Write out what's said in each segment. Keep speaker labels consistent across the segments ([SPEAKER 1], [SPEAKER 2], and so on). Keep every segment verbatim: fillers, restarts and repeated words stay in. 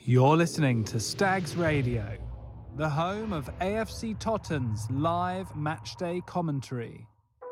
[SPEAKER 1] You're listening to Stags Radio, the home of A F C Tottenham's live matchday commentary.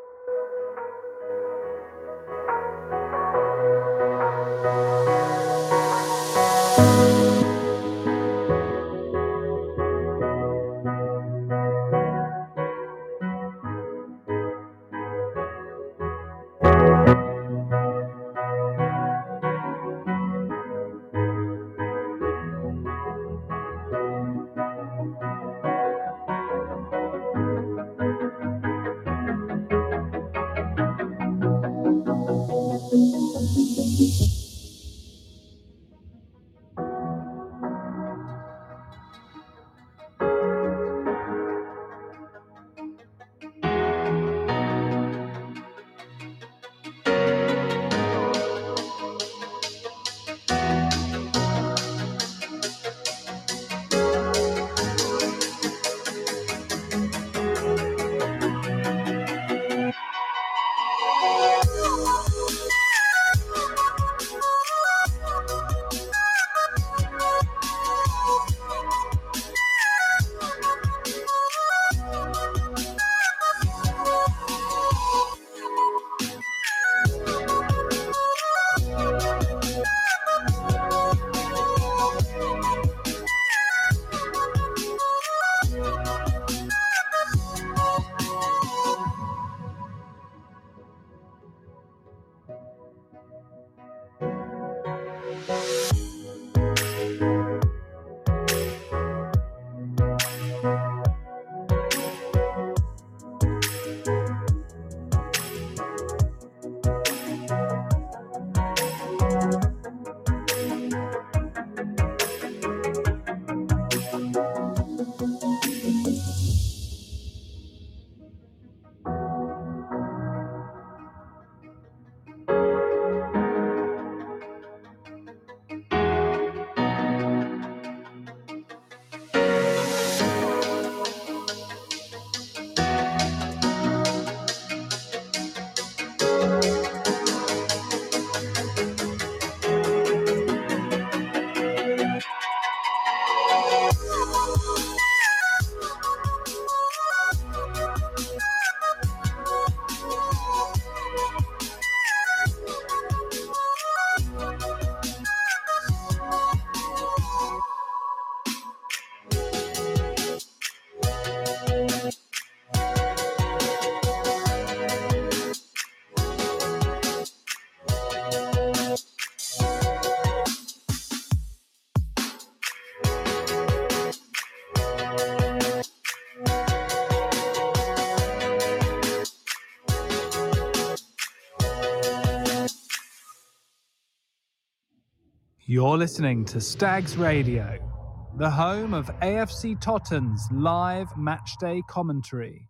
[SPEAKER 1] You're listening to Stags Radio, the home of A F C Tottenham's live matchday commentary.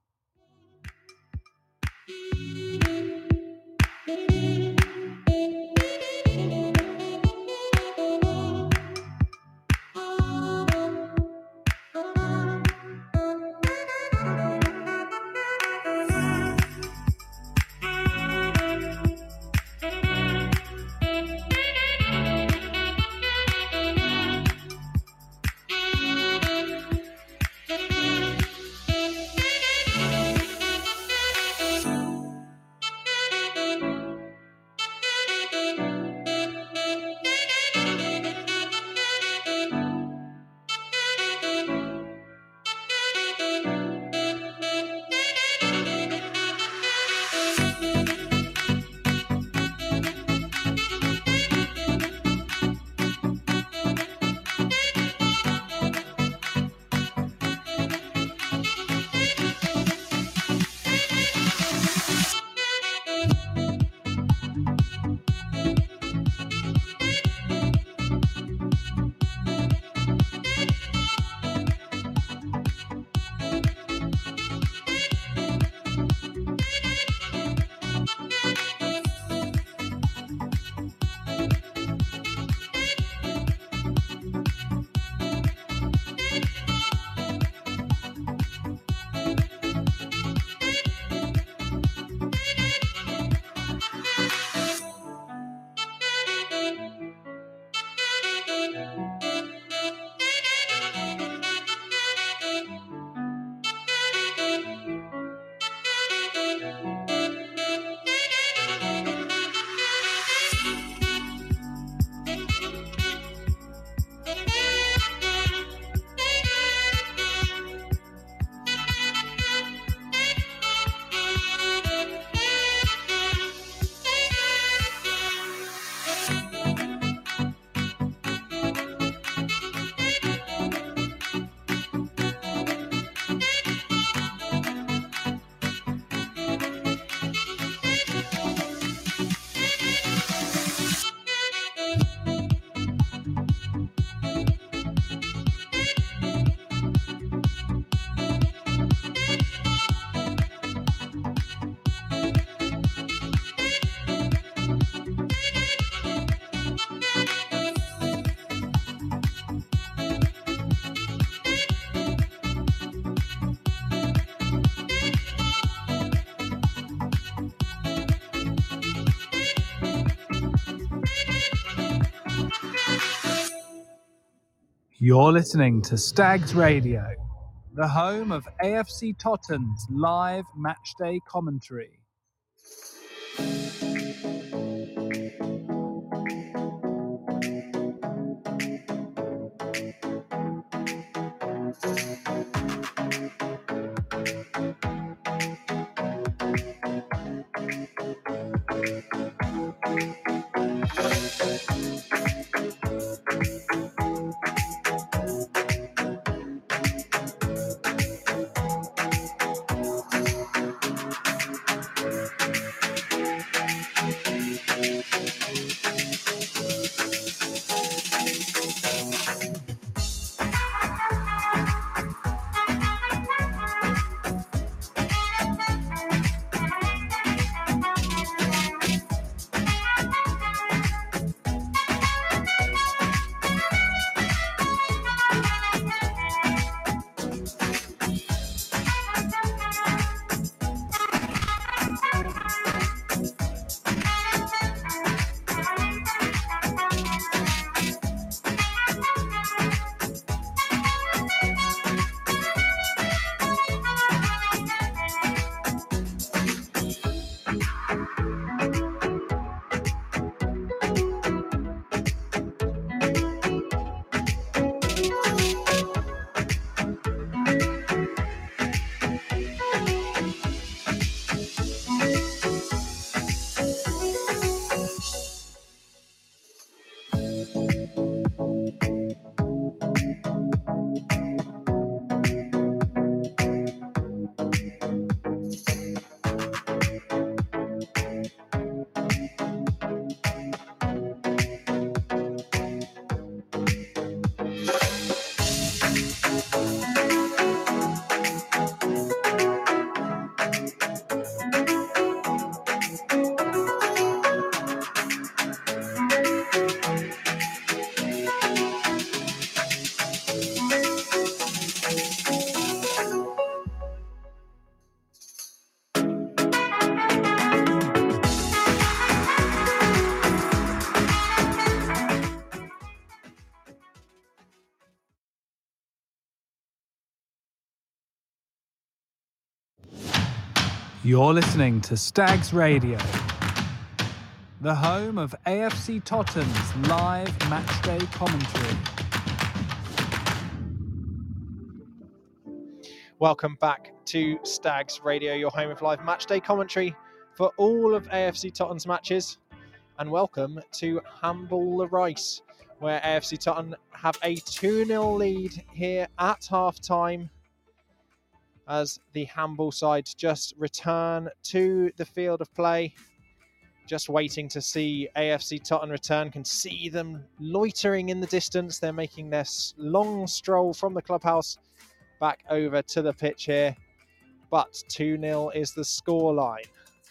[SPEAKER 1] You're listening to Stags Radio, the home of A F C Tottenham's live matchday commentary. You're listening to Stags Radio, the home of A F C Tottenham's live matchday commentary.
[SPEAKER 2] Welcome back to Stags Radio, your home of live matchday commentary for all of A F C Tottenham's matches. And welcome to Hamble the Rice, where A F C Tottenham have a two nil lead here at half-time as the Hamble side just return to the field of play. Just waiting to see A F C Tottenham return. Can see them loitering in the distance. They're making their long stroll from the clubhouse back over to the pitch here. But two nil is the scoreline.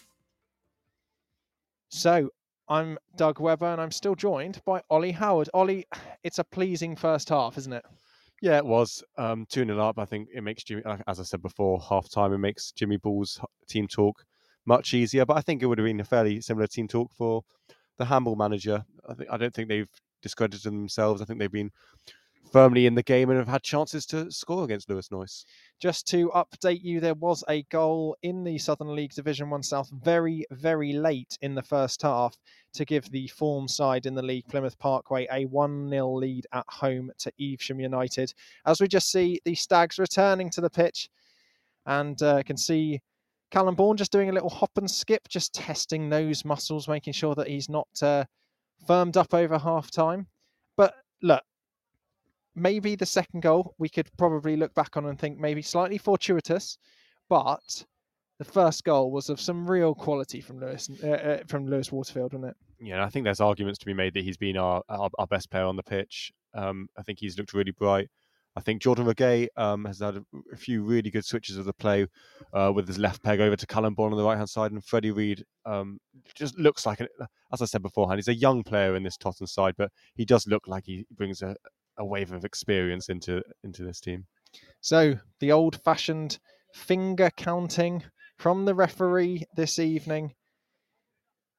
[SPEAKER 2] So, I'm Doug Webber and I'm still joined by Ollie Howard. Ollie, it's a pleasing first half, isn't it?
[SPEAKER 3] Yeah, it was. Um, two nil up. I think it makes Jimmy, as I said before, half time, it makes Jimmy Ball's team talk much easier. But I think it would have been a fairly similar team talk for the Hamble manager. I, think, I don't think they've discredited themselves. I think they've been firmly in the game and have had chances to score against Lewis Noyce.
[SPEAKER 2] Just to update you, there was a goal in the Southern League Division one South very, very late in the first half to give the form side in the league, Plymouth Parkway, a one nil lead at home to Evesham United. As we just see the Stags returning to the pitch and uh, can see Callum Bourne just doing a little hop and skip, just testing those muscles, making sure that he's not uh, firmed up over half time. But look, maybe the second goal we could probably look back on and think maybe slightly fortuitous, but the first goal was of some real quality from Lewis uh, uh, from Lewis Waterfield, wasn't it?
[SPEAKER 3] Yeah, I think there's arguments to be made that he's been our our, our best player on the pitch. Um, I think he's looked really bright. I think Jordan Regay um, has had a, a few really good switches of the play uh, with his left peg over to Callum Bourne on the right-hand side, and Freddie Reid um, just looks like, an, as I said beforehand, he's a young player in this Tottenham side, but he does look like he brings a, a wave of experience into into this team.
[SPEAKER 2] So the old-fashioned finger counting from the referee this evening.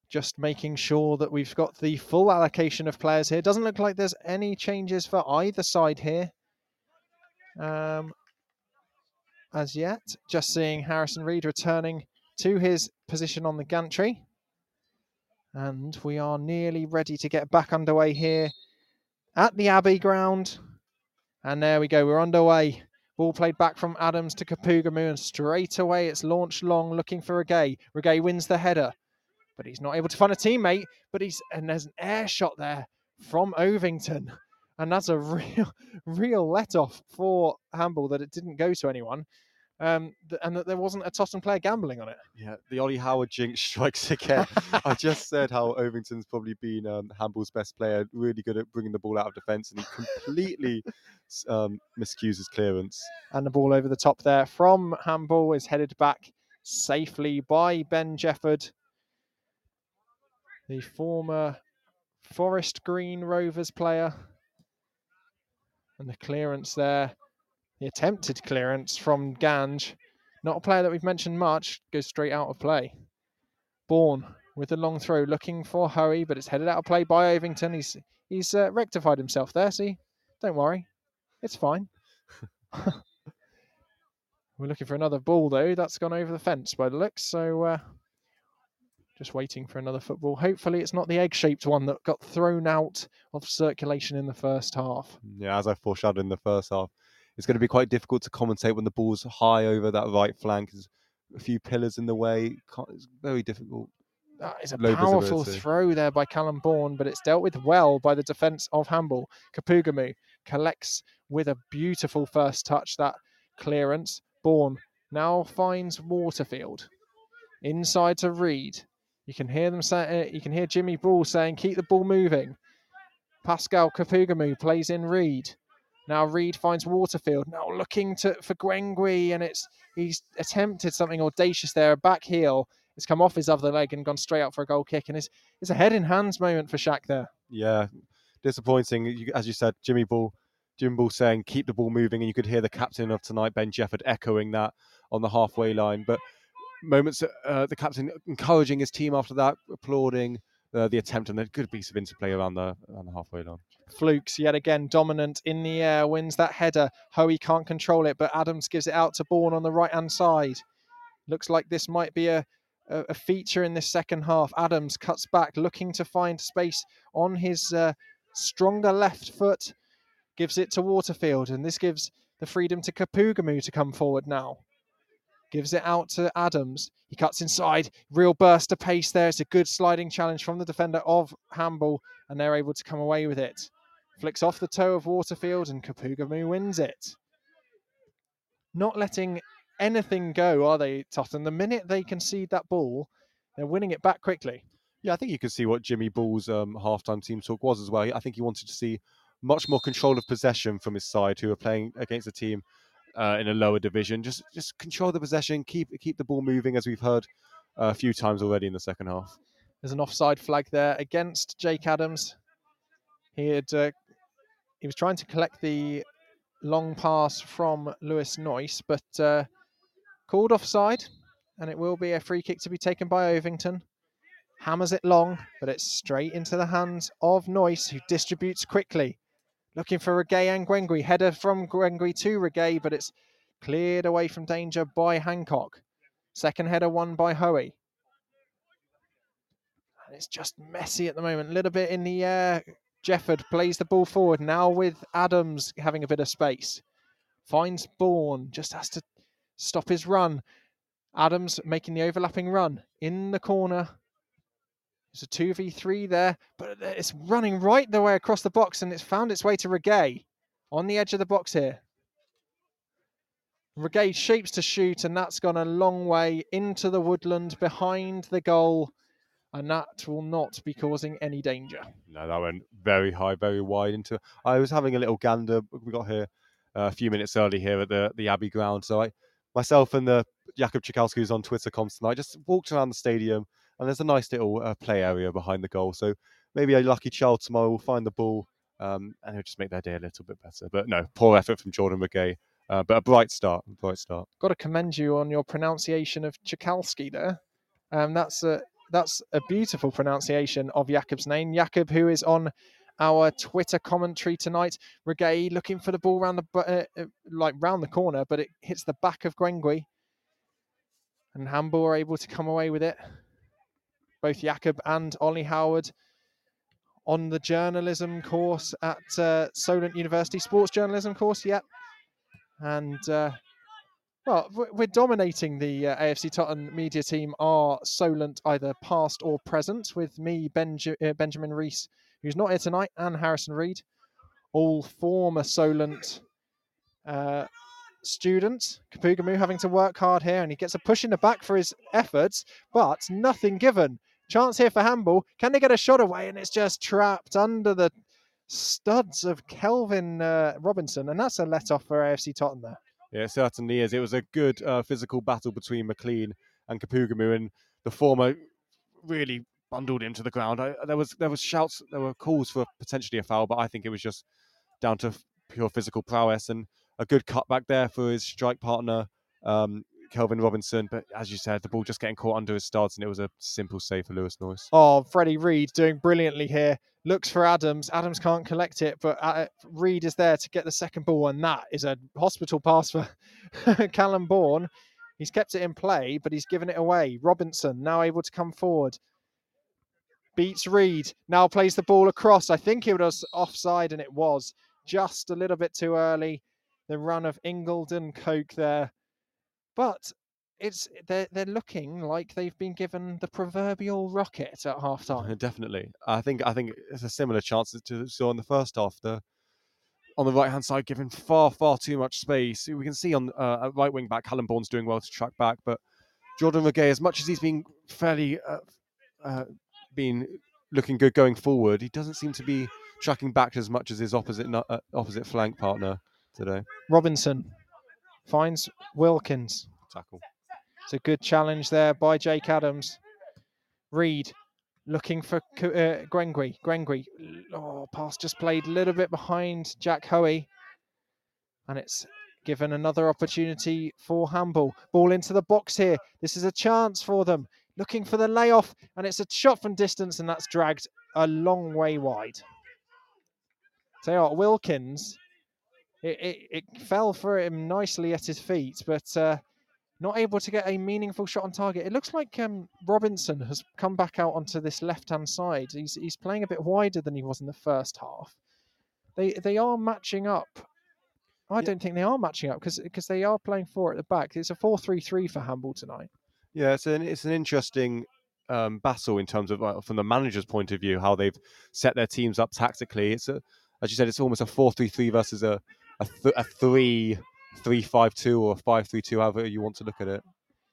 [SPEAKER 2] Just making sure that we've got the full allocation of players here. Doesn't look like there's any changes for either side here um, as yet. Just seeing Harrison Reed returning to his position on the gantry. And we are nearly ready to get back underway here at the Abbey ground. And there we go, we're underway. Ball played back from Adams to Kapugamu, and straight away it's launched long, looking for Regay. Regay wins the header, but he's not able to find a teammate. But he's and there's an air shot there from Ovington, and that's a real, real let-off for Hamble that it didn't go to anyone. Um, and that there wasn't a Tottenham player gambling on it.
[SPEAKER 3] Yeah, the Ollie Howard jinx strikes again. I just said how Ovington's probably been um, Hamble's best player, really good at bringing the ball out of defence, and he completely um, miscues his clearance.
[SPEAKER 2] And the ball over the top there from Hamble is headed back safely by Ben Jefford, the former Forest Green Rovers player. And the clearance there, the attempted clearance from Ganj, not a player that we've mentioned much, goes straight out of play. Bourne with the long throw, looking for Hoey, but it's headed out of play by Ovington. He's he's uh, rectified himself there, see? Don't worry, it's fine. We're looking for another ball, though. That's gone over the fence by the looks, so uh, just waiting for another football. Hopefully it's not the egg-shaped one that got thrown out of circulation in the first half.
[SPEAKER 3] Yeah, as I foreshadowed in the first half, it's going to be quite difficult to commentate when the ball's high over that right flank. There's a few pillars in the way. It's very difficult.
[SPEAKER 2] That is a
[SPEAKER 3] Low
[SPEAKER 2] powerful
[SPEAKER 3] visibility.
[SPEAKER 2] throw there by Callum Bourne, but it's dealt with well by the defence of Hamble. Kapugamu collects with a beautiful first touch that clearance. Bourne now finds Waterfield. Inside to Reed. You can hear them say, uh, you can hear Jimmy Ball saying, keep the ball moving. Pascal Kapugamu plays in Reed. Now Reed finds Waterfield. Now looking to for Gwengui, and it's he's attempted something audacious there. A back heel. It's come off his other leg and gone straight out for a goal kick. And it's, it's a head in hands moment for Shaq there.
[SPEAKER 3] Yeah, disappointing. You, as you said, Jimmy Ball, Jim Ball saying, keep the ball moving. And you could hear the captain of tonight, Ben Jefford, echoing that on the halfway line. But moments, uh, the captain encouraging his team after that, applauding uh, the attempt, and a good piece of interplay around the, around the halfway line.
[SPEAKER 2] Flukes, yet again, dominant in the air, wins that header. Hoey can't control it, but Adams gives it out to Bourne on the right-hand side. Looks like this might be a, a, a feature in this second half. Adams cuts back, looking to find space on his uh, stronger left foot. Gives it to Waterfield, and this gives the freedom to Kapugamu to come forward now. Gives it out to Adams. He cuts inside. Real burst of pace there. It's a good sliding challenge from the defender of Hamble, and they're able to come away with it. Flicks off the toe of Waterfield, and Kapugamu wins it. Not letting anything go, are they, Tottenham? The minute they concede that ball, they're winning it back quickly.
[SPEAKER 3] Yeah, I think you can see what Jimmy Ball's um, halftime team talk was as well. I think he wanted to see much more control of possession from his side, who are playing against a team uh, in a lower division. Just just control the possession, keep keep the ball moving, as we've heard uh, a few times already in the second half.
[SPEAKER 2] There's an offside flag there against Jake Adams. He had uh, he was trying to collect the long pass from Lewis Noyce, but uh, called offside, and it will be a free kick to be taken by Ovington. Hammers it long, but it's straight into the hands of Noyce, who distributes quickly. Looking for Regay and Gwengui. Header from Gwengui to Regay, but it's cleared away from danger by Hancock. Second header won by Hoey. And it's just messy at the moment. A little bit in the air. Jefford plays the ball forward, now with Adams having a bit of space. Finds Bourne, just has to stop his run. Adams making the overlapping run in the corner. It's a two v three there, but it's running right the way across the box, and it's found its way to Regay on the edge of the box here. Regay shapes to shoot, and that's gone a long way into the woodland behind the goal, and that will not be causing any danger.
[SPEAKER 3] No, that went very high, very wide into. I was having a little gander. We got here uh, a few minutes early here at the, the Abbey ground, so I, myself and the Jakub Cikalski, who's on Twitter comms tonight, just walked around the stadium. And there's a nice little uh, play area behind the goal. So maybe a lucky child tomorrow will find the ball um, and it'll just make their day a little bit better. But no, poor effort from Jordan Regay. Uh, but a bright start, a bright start.
[SPEAKER 2] Got to commend you on your pronunciation of Cikalski there. Um, that's uh, that's a beautiful pronunciation of Jakob's name. Jakob, who is on our Twitter commentary tonight. Regay looking for the ball round the uh, like round the corner, but it hits the back of Gwengui. And Hamble are able to come away with it. Both Jakob and Ollie Howard on the journalism course at uh, Solent University, sports journalism course, yep. And, uh, well, we're dominating the uh, A F C Tottenham media team, are Solent either past or present, with me, Benj- uh, Benjamin Rees, who's not here tonight, and Harrison Reed, all former Solent uh, students. Kapugamu having to work hard here, and he gets a push in the back for his efforts, but nothing given. Chance here for Hamble. Can they get a shot away? And it's just trapped under the studs of Kelvin uh, Robinson, and that's a let-off for A F C Tottenham there.
[SPEAKER 3] Yeah, it certainly is. It was a good uh, physical battle between McLean and Kapugamu, and the former really bundled him to the ground. I, there was there was shouts, there were calls for potentially a foul, but I think it was just down to pure physical prowess, and a good cutback there for his strike partner, um, Kelvin Robinson. But as you said, the ball just getting caught under his studs, and it was a simple save for Lewis Norris.
[SPEAKER 2] Oh, Freddie Reed doing brilliantly here. Looks for Adams. Adams can't collect it, but uh, Reed is there to get the second ball, and that is a hospital pass for Callum Bourne. He's kept it in play, but he's given it away. Robinson now able to come forward. Beats Reed. Now plays the ball across. I think it was offside, and it was just a little bit too early. The run of Ingleton Coke there. But it's they're, they're looking like they've been given the proverbial rocket at half time.
[SPEAKER 3] Definitely. I think I think it's a similar chance to we saw in the first half. The on the right hand side, given far far too much space. We can see on uh, at right wing back, Callum Bourne's doing well to track back, but Jordan Regay, as much as he's been fairly uh, uh, been looking good going forward, he doesn't seem to be tracking back as much as his opposite uh, opposite flank partner today.
[SPEAKER 2] Robinson finds Wilkins.
[SPEAKER 3] Tackle.
[SPEAKER 2] It's a good challenge there by Jake Adams. Reed looking for uh, Gwengui. Gwengui. Oh, pass just played a little bit behind Jack Hoey. And it's given another opportunity for Hamble. Ball into the box here. This is a chance for them. Looking for the layoff. And it's a shot from distance, and that's dragged a long way wide. Tell you what, Wilkins, it, it, it fell for him nicely at his feet, but... Uh, not able to get a meaningful shot on target. It looks like um, Robinson has come back out onto this left-hand side. He's he's playing a bit wider than he was in the first half. They they are matching up. I yeah. don't think they are matching up because because they are playing four at the back. It's a four three three for Hamble tonight.
[SPEAKER 3] Yeah, it's an it's an interesting um, battle in terms of uh, from the manager's point of view, how they've set their teams up tactically. It's a, as you said, it's almost a four three three versus a a, th- a three. three five two or five three two, however you want to look at it.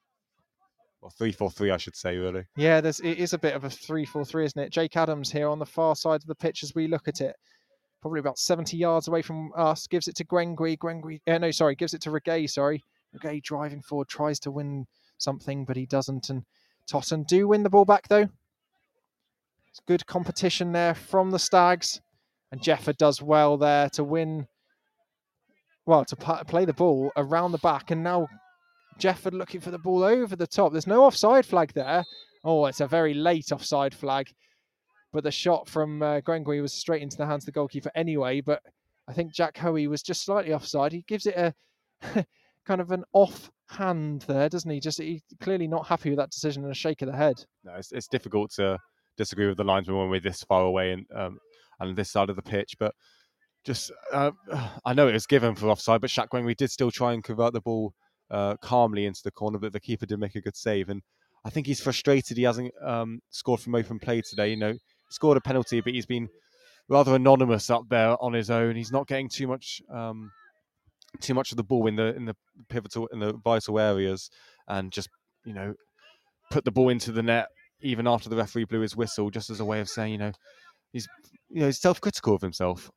[SPEAKER 3] Or three four three, I should say, really.
[SPEAKER 2] Yeah, there's, it is a bit of a three four three, isn't it? Jake Adams here on the far side of the pitch as we look at it. Probably about seventy yards away from us. Gives it to Gwengui. Gwengui, uh, no, sorry, gives it to Regay, sorry. Regay driving forward, tries to win something, but he doesn't. And Tottenham do win the ball back, though. It's good competition there from the Stags. And Jefford does well there to win... Well, to play the ball around the back, and now Jefford looking for the ball over the top. There's no offside flag there. Oh, it's a very late offside flag. But the shot from uh, Gwengui was straight into the hands of the goalkeeper anyway. But I think Jack Hoey was just slightly offside. He gives it a kind of an off hand there, doesn't he? Just he's clearly not happy with that decision and a shake of the head.
[SPEAKER 3] No, it's, it's difficult to disagree with the linesman when we're this far away and um, and this side of the pitch, but. Just, uh, I know it was given for offside, but Shaq Gwengui did still try and convert the ball uh, calmly into the corner, but the keeper did make a good save. And I think he's frustrated he hasn't um, scored from open play today. You know, he scored a penalty, but he's been rather anonymous up there on his own. He's not getting too much, um, too much of the ball in the in the pivotal, in the vital areas, and just you know, put the ball into the net even after the referee blew his whistle, just as a way of saying, you know, he's you know he's self-critical of himself.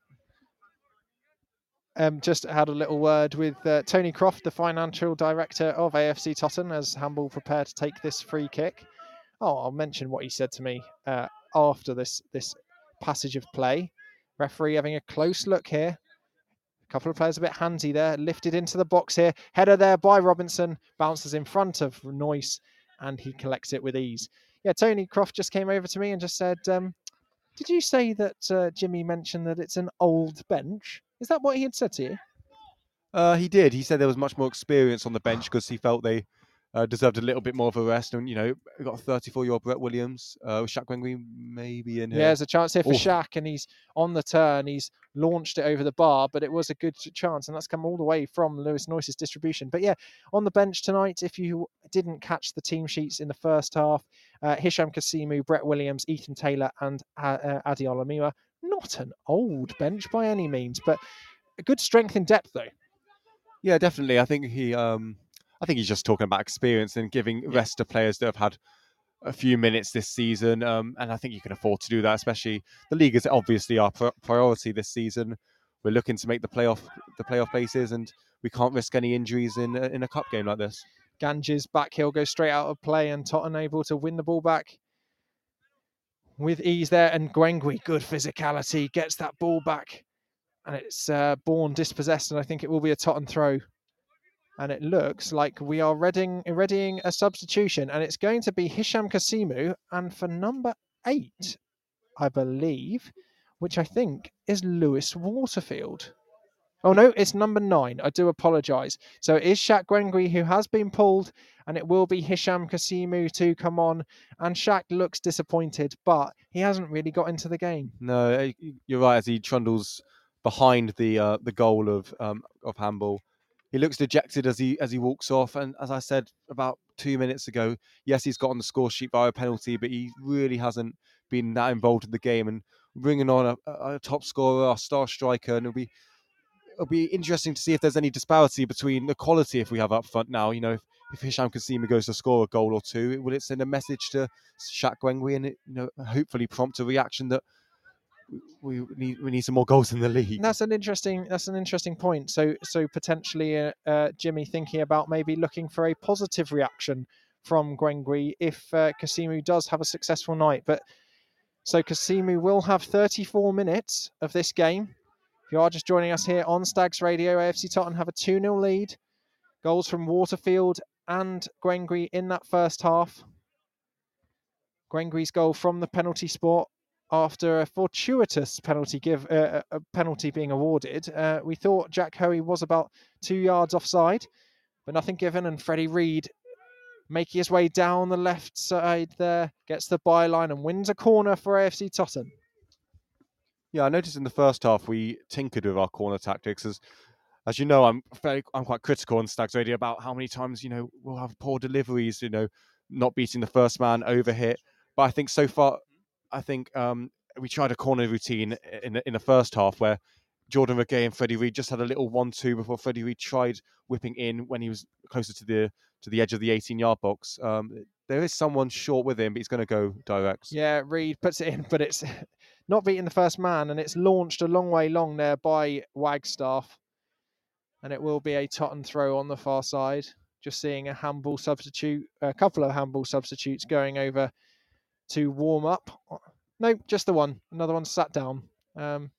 [SPEAKER 2] Um, just had a little word with uh, Tony Croft, the financial director of A F C Tottenham, as Hamble prepare to take this free kick. Oh, I'll mention what he said to me uh, after this this passage of play. Referee having a close look here. A couple of players a bit handsy there. Lifted into the box here. Header there by Robinson. Bounces in front of Noyce, and he collects it with ease. yeah, Tony Croft just came over to me and just said, um, did you say that uh, Jimmy mentioned that it's an old bench? Is that what he had said to you?
[SPEAKER 3] Uh, he did. He said there was much more experience on the bench because he felt they uh, deserved a little bit more of a rest. And, you know, we got a thirty-four-year-old Brett Williams, uh, with Shaq Wengri maybe in
[SPEAKER 2] Yeah,
[SPEAKER 3] here.
[SPEAKER 2] there's a chance here for
[SPEAKER 3] Oof.
[SPEAKER 2] Shaq, and he's on the turn. He's launched it over the bar, but it was a good chance, and that's come all the way from Lewis Noyce's distribution. But yeah, on the bench tonight, if you didn't catch the team sheets in the first half, uh, Hisham Kasimu, Brett Williams, Ethan Taylor, and uh, uh, Adi Olamiwa. Not an old bench by any means, but a good strength in depth, though.
[SPEAKER 3] Yeah, definitely. I think he, um, I think he's just talking about experience and giving
[SPEAKER 2] Yeah.
[SPEAKER 3] rest to players that have had a few minutes this season. Um, and I think you can afford to do that, especially the league is obviously our pr- priority this season. We're looking to make the playoff, the playoff places, and we can't risk any injuries in a, in a cup game like this.
[SPEAKER 2] Ganges back heel goes straight out of play, and Tottenham able to win the ball back with ease there. And Gwengwi, good physicality, gets that ball back. And it's uh, Bourne dispossessed, and I think it will be a Tottenham throw. And it looks like we are readying, readying a substitution, and it's going to be Hisham Kasimu, and for number eight, I believe, which I think is Lewis Waterfield. Oh no, it's number nine. I do apologise. So it is Shaq Gwengri who has been pulled, and it will be Hisham Kasimu to come on. And Shaq looks disappointed, but he hasn't really got into the game.
[SPEAKER 3] No, you're right. As he trundles behind the uh, the goal of um, of handball, he looks dejected as he as he walks off. And as I said about two minutes ago, yes, he's got on the score sheet via a penalty, but he really hasn't been that involved in the game. And bringing on a, a top scorer, a star striker, and it'll be it'll be interesting to see if there's any disparity between the quality if we have up front now. You know, if, if Hisham Kasimu goes to score a goal or two, will it send a message to Shaq Gwengwi and it, you know, hopefully prompt a reaction that we need we need some more goals in the league?
[SPEAKER 2] And that's an interesting that's an interesting point. So so potentially uh, uh, Jimmy thinking about maybe looking for a positive reaction from Gwengwi if uh, Kasimu does have a successful night. But so Kasimu will have thirty-four minutes of this game. If you are just joining us here on Stags Radio, A F C Tottenham have a two nil lead. Goals from Waterfield and Gwengwi in that first half. Gwengri's goal from the penalty spot after a fortuitous penalty give uh, a penalty being awarded. Uh, we thought Jack Hoey was about two yards offside, but nothing given, and Freddie Reid making his way down the left side there, gets the byline and wins a corner for A F C Tottenham.
[SPEAKER 3] Yeah, I noticed in the first half we tinkered with our corner tactics. As as you know, I'm very I'm quite critical on Stags Radio about how many times, you know, we'll have poor deliveries, you know, not beating the first man, overhit. But I think so far, I think um, we tried a corner routine in the, in the first half where Jordan Regay and Freddie Reid just had a little one-two before Freddie Reid tried whipping in when he was closer to the to the edge of the eighteen-yard box. Um, there is someone short with him, but he's going to go direct.
[SPEAKER 2] Yeah, Reid puts it in, but it's not beating the first man, and it's launched a long way long there by Wagstaff. And it will be a Tottenham throw on the far side. Just seeing a handball substitute, a couple of handball substitutes going over to warm up. No, just the one. Another one sat down. Um,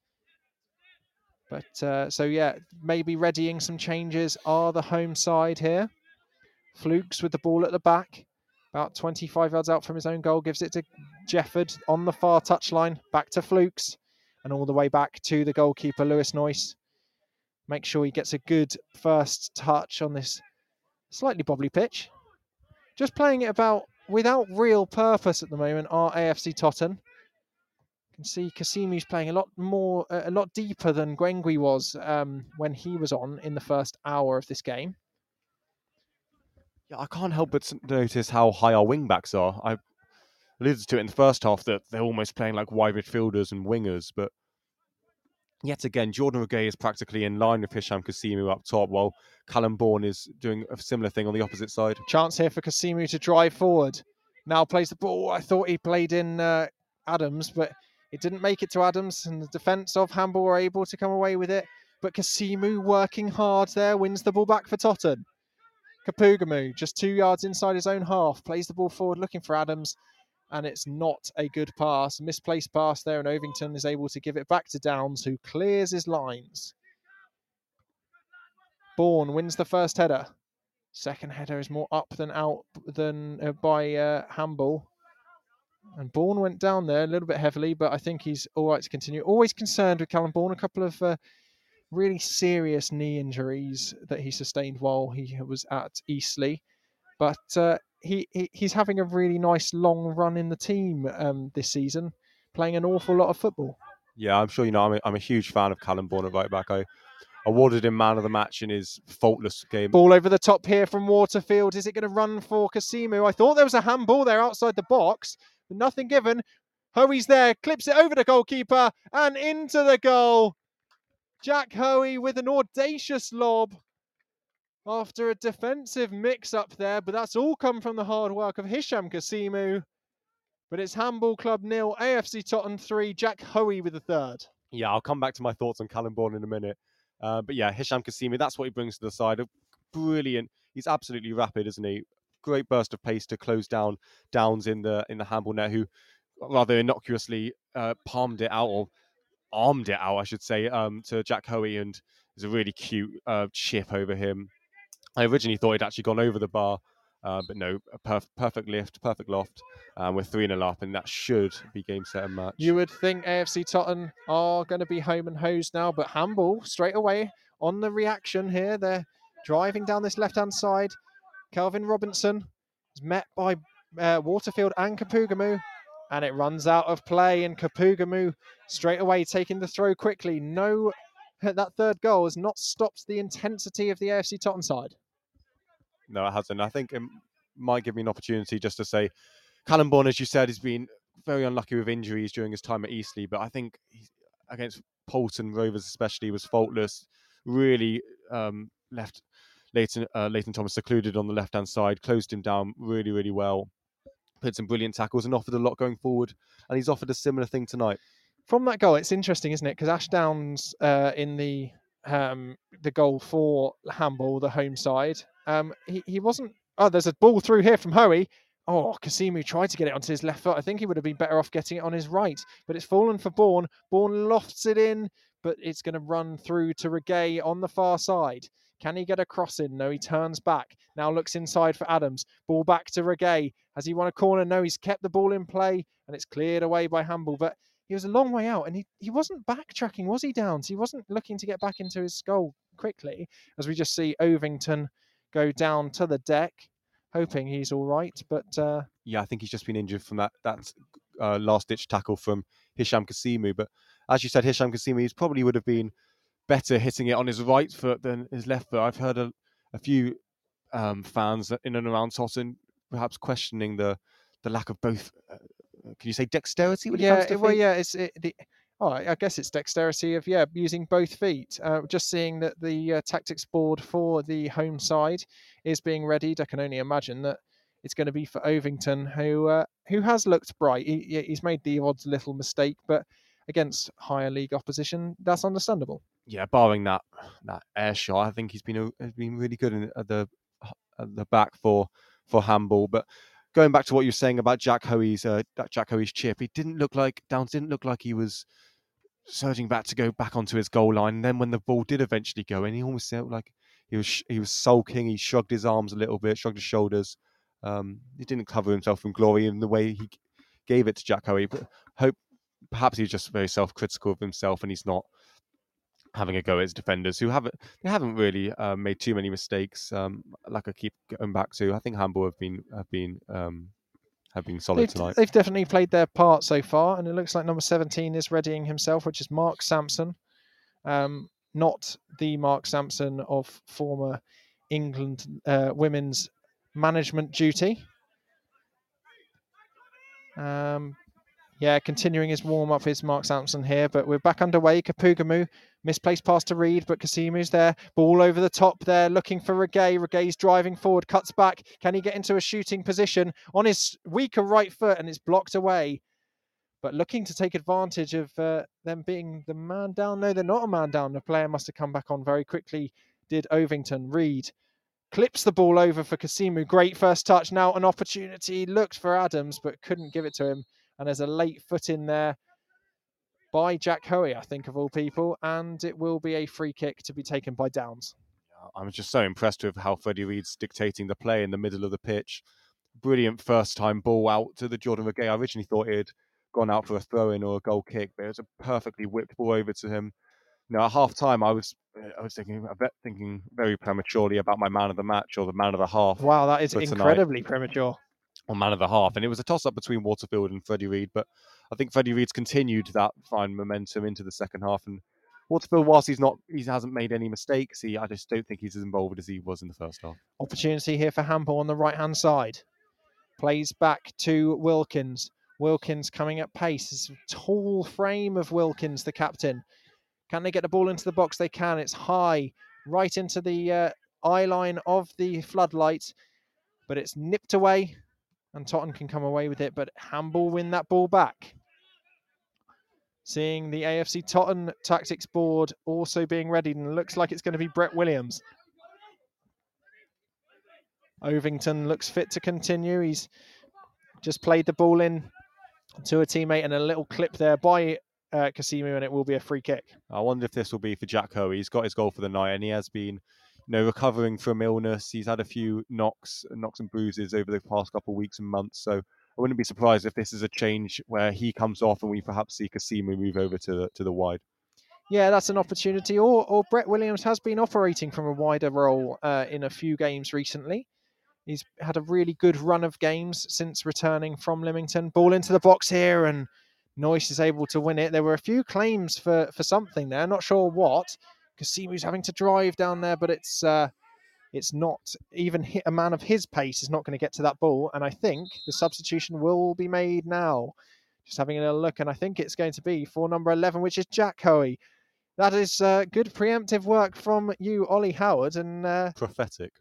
[SPEAKER 2] but uh, so yeah, maybe readying some changes are the home side here. Flukes with the ball at the back, about twenty-five yards out from his own goal, gives it to Jefford on the far touchline, back to Flukes, and all the way back to the goalkeeper, Lewis Noyce. Make sure he gets a good first touch on this slightly bobbly pitch. Just playing it about without real purpose at the moment are A F C Tottenham. You can see Kasimu's playing a lot more, a lot deeper than Gwengwi was um, when he was on in the first hour of this game.
[SPEAKER 3] Yeah, I can't help but notice how high our wing backs are. I alluded to it in the first half that they're almost playing like wide midfielders and wingers, but yet again, Jordan Regay is practically in line with Hisham Kasimu up top, while Callum Bourne is doing a similar thing on the opposite side.
[SPEAKER 2] Chance here for Kasimu to drive forward. Now plays the ball. I thought he played in uh, Adams, but it didn't make it to Adams, and the defence of Handball were able to come away with it. But Kasimu working hard there, wins the ball back for Tottenham. Kapugamu, just two yards inside his own half, plays the ball forward looking for Adams, and it's not a good pass. Misplaced pass there, and Ovington is able to give it back to Downs, who clears his lines. Bourne wins the first header. Second header is more up than out than uh, by uh, Handball. And Bourne went down there a little bit heavily, but I think he's all right to continue. Always concerned with Callum Bourne. A couple of uh, really serious knee injuries that he sustained while he was at Eastleigh. But uh, he, he he's having a really nice long run in the team um, this season, playing an awful lot of football.
[SPEAKER 3] Yeah, I'm sure you know I'm a, I'm a huge fan of Callum Bourne at right back. I awarded him man of the match in his faultless game.
[SPEAKER 2] Ball over the top here from Waterfield. Is it going to run for Kasimu? I thought there was a handball there outside the box, but nothing given. Hoey's there, clips it over the goalkeeper and into the goal. Jack Hoey with an audacious lob after a defensive mix-up there, but that's all come from the hard work of Hisham Kasimu. But it's Handball Club nil, A F C Tottenham three, Jack Hoey with the third.
[SPEAKER 3] Yeah, I'll come back to my thoughts on Callum Bourne in a minute. Uh, but yeah, Hisham Kasimu, that's what he brings to the side. Brilliant. He's absolutely rapid, isn't he? Great burst of pace to close down Downs in the in the handball net, who rather innocuously uh, palmed it out, or armed it out, I should say, um, to Jack Hoey, and there's a really cute uh, chip over him. I originally thought he'd actually gone over the bar, uh, but no, a perf- perfect lift, perfect loft. Um, we're three nil up, and that should be game, set, and match.
[SPEAKER 2] You would think A F C Tottenham are going to be home and hosed now, but Handball straight away on the reaction here. They're driving down this left-hand side. Kelvin Robinson is met by uh, Waterfield and Kapugamu, and it runs out of play, and Kapugamu straight away taking the throw quickly. No, that third goal has not stopped the intensity of the A F C Tottenham side.
[SPEAKER 3] No, it hasn't. I think it might give me an opportunity just to say, Callum Bourne, as you said, has been very unlucky with injuries during his time at Eastleigh, but I think he's, against Bolton Rovers especially, was faultless. Really um, left Leighton, uh, Leighton Thomas secluded on the left-hand side, closed him down really, really well, put some brilliant tackles and offered a lot going forward, and he's offered a similar thing tonight.
[SPEAKER 2] From that goal, it's interesting, isn't it? Because Ash Downs uh, in the um, the goal for Handball, the home side, um, he, he wasn't... Oh, there's a ball through here from Hoey. Oh, Kasimu tried to get it onto his left foot. I think he would have been better off getting it on his right, but it's fallen for Bourne. Bourne lofts it in, but it's going to run through to Regay on the far side. Can he get a cross in? No, he turns back. Now looks inside for Adams. Ball back to Regay. Has he won a corner? No, he's kept the ball in play, and it's cleared away by Handball. But he was a long way out, and he, he wasn't backtracking, was he, Downs? He wasn't looking to get back into his goal quickly, as we just see Ovington go down to the deck, hoping he's all right. But uh...
[SPEAKER 3] yeah, I think he's just been injured from that that uh, last-ditch tackle from Hisham Kasimu. But as you said, Hisham Kasimu, he probably would have been better hitting it on his right foot than his left foot. I've heard a, a few um, fans in and around Tottenham perhaps questioning the the lack of both. Uh, can you say dexterity when it
[SPEAKER 2] yeah,
[SPEAKER 3] comes to
[SPEAKER 2] well,
[SPEAKER 3] feet?
[SPEAKER 2] yeah, it's it, the. Oh, I guess it's dexterity of yeah using both feet. Uh, just seeing that the uh, tactics board for the home side is being readied, I can only imagine that it's going to be for Ovington, who uh, who has looked bright. He, he's made the odd little mistake, but against higher league opposition, that's understandable.
[SPEAKER 3] Yeah, barring that that air shot, I think he's been a, has been really good in, at the at the back for for Handball. But going back to what you were saying about Jack Hoey's uh, Jack Hoey's chip, it didn't look like Downs didn't look like he was surging back to go back onto his goal line. And then when the ball did eventually go in, he almost felt like he was he was sulking. He shrugged his arms a little bit, shrugged his shoulders. Um, he didn't cover himself in glory in the way he gave it to Jack Hoey. But hope perhaps he's just very self-critical of himself, and he's not having a go at his defenders, who haven't they haven't really uh, made too many mistakes. Um, like I keep going back to, I think Handball have been have been um, have been solid
[SPEAKER 2] they've,
[SPEAKER 3] tonight.
[SPEAKER 2] They've definitely played their part so far, and it looks like number seventeen is readying himself, which is Mark Sampson, um, not the Mark Sampson of former England uh, women's management duty. Um, yeah, continuing his warm-up is Mark Sampson here, but we're back underway. Kapugamu, misplaced pass to Reed, but Kasimu's there. Ball over the top there, looking for Regay. Regay's driving forward, cuts back. Can he get into a shooting position on his weaker right foot, and it's blocked away? But looking to take advantage of uh, them being the man down. No, they're not a man down. The player must have come back on very quickly, did Ovington. Reed clips the ball over for Kasimu. Great first touch. Now an opportunity. Looked for Adams, but couldn't give it to him. And there's a late foot in there by Jack Hoey, I think, of all people. And it will be a free kick to be taken by Downs.
[SPEAKER 3] I'm just so impressed with how Freddie Reed's dictating the play in the middle of the pitch. brilliant first time ball out to the Jordan Regay. I originally thought he'd gone out for a throw in or a goal kick, but it was a perfectly whipped ball over to him. Now at half time, I was I was thinking I bet thinking very prematurely about my man of the match or the man of the half.
[SPEAKER 2] Wow, that is
[SPEAKER 3] for tonight.
[SPEAKER 2] incredibly premature.
[SPEAKER 3] Or man of the half, and it was a toss up between Waterfield and Freddie Reid, but I think Freddie Reid's continued that fine momentum into the second half, and Waterfield, whilst he's not, he hasn't made any mistakes. He, I just don't think he's as involved as he was in the first half.
[SPEAKER 2] Opportunity here for handball on the right hand side. Plays back to Wilkins. Wilkins coming at pace. This tall frame of Wilkins, the captain. Can they get the ball into the box? They can. It's high, right into the uh, eye line of the floodlight, but it's nipped away. And Tottenham can come away with it, but handball win that ball back. Seeing the A F C Tottenham tactics board also being readied, and it looks like it's going to be Brett Williams. Ovington looks fit to continue. He's just played the ball in to a teammate, and a little clip there by uh, Kasimu, and it will be a free kick.
[SPEAKER 3] I wonder if this will be for Jack Hoey. He's got his goal for the night, and he has been, you know, recovering from illness. He's had a few knocks, knocks and bruises over the past couple of weeks and months. So I wouldn't be surprised if this is a change where he comes off and we perhaps see Kasimu move over to the to the wide.
[SPEAKER 2] Yeah, that's an opportunity. Or, or Brett Williams has been operating from a wider role uh, in a few games recently. He's had a really good run of games since returning from Lymington. Ball into the box here, and Noyce is able to win it. There were a few claims for, for something there. Not sure what. Kasimu's having to drive down there, but it's uh, it's not even hit a man of his pace is not going to get to that ball. And I think the substitution will be made now. Just having a look, and I think it's going to be for number eleven, which is Jack Hoey. That is uh, good preemptive work from you, Ollie Howard. And uh,
[SPEAKER 3] prophetic.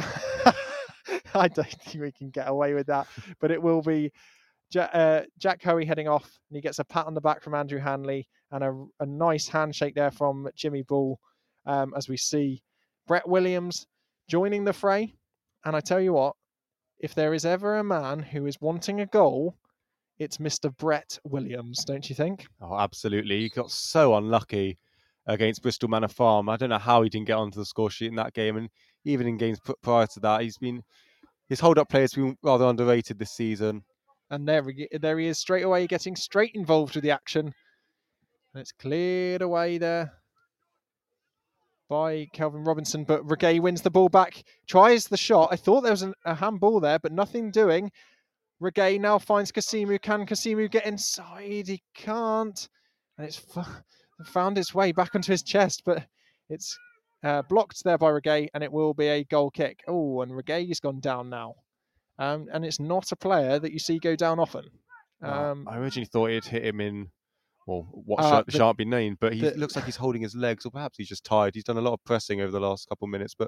[SPEAKER 2] I don't think we can get away with that, but it will be Jack, uh, Jack Hoey heading off, and he gets a pat on the back from Andrew Hanley and a, a nice handshake there from Jimmy Bull um, as we see Brett Williams joining the fray. And I tell you what, if there is ever a man who is wanting a goal, it's Mister Brett Williams, don't you think?
[SPEAKER 3] Oh, absolutely. He got so unlucky against Bristol Manor Farm. I don't know how he didn't get onto the score sheet in that game, and even in games prior to that, he's been his hold-up play has been rather underrated this season.
[SPEAKER 2] And there, there he is straight away, getting straight involved with the action. And it's cleared away there by Kelvin Robinson, but Regay wins the ball back, tries the shot. I thought there was an, a handball there, but nothing doing. Regay now finds Kasimu. Can Kasimu get inside? He can't. And it's f- found its way back onto his chest, but it's uh, blocked there by Regay, and it will be a goal kick. Oh, and Regay's gone down now. Um, and it's not a player that you see go down often. Um,
[SPEAKER 3] no, I originally thought it hit him in, well, what
[SPEAKER 2] uh,
[SPEAKER 3] shan't,
[SPEAKER 2] the,
[SPEAKER 3] shan't be named, but he
[SPEAKER 2] the,
[SPEAKER 3] looks like he's holding his legs, or perhaps he's just tired. He's done a lot of pressing over the last couple of minutes, but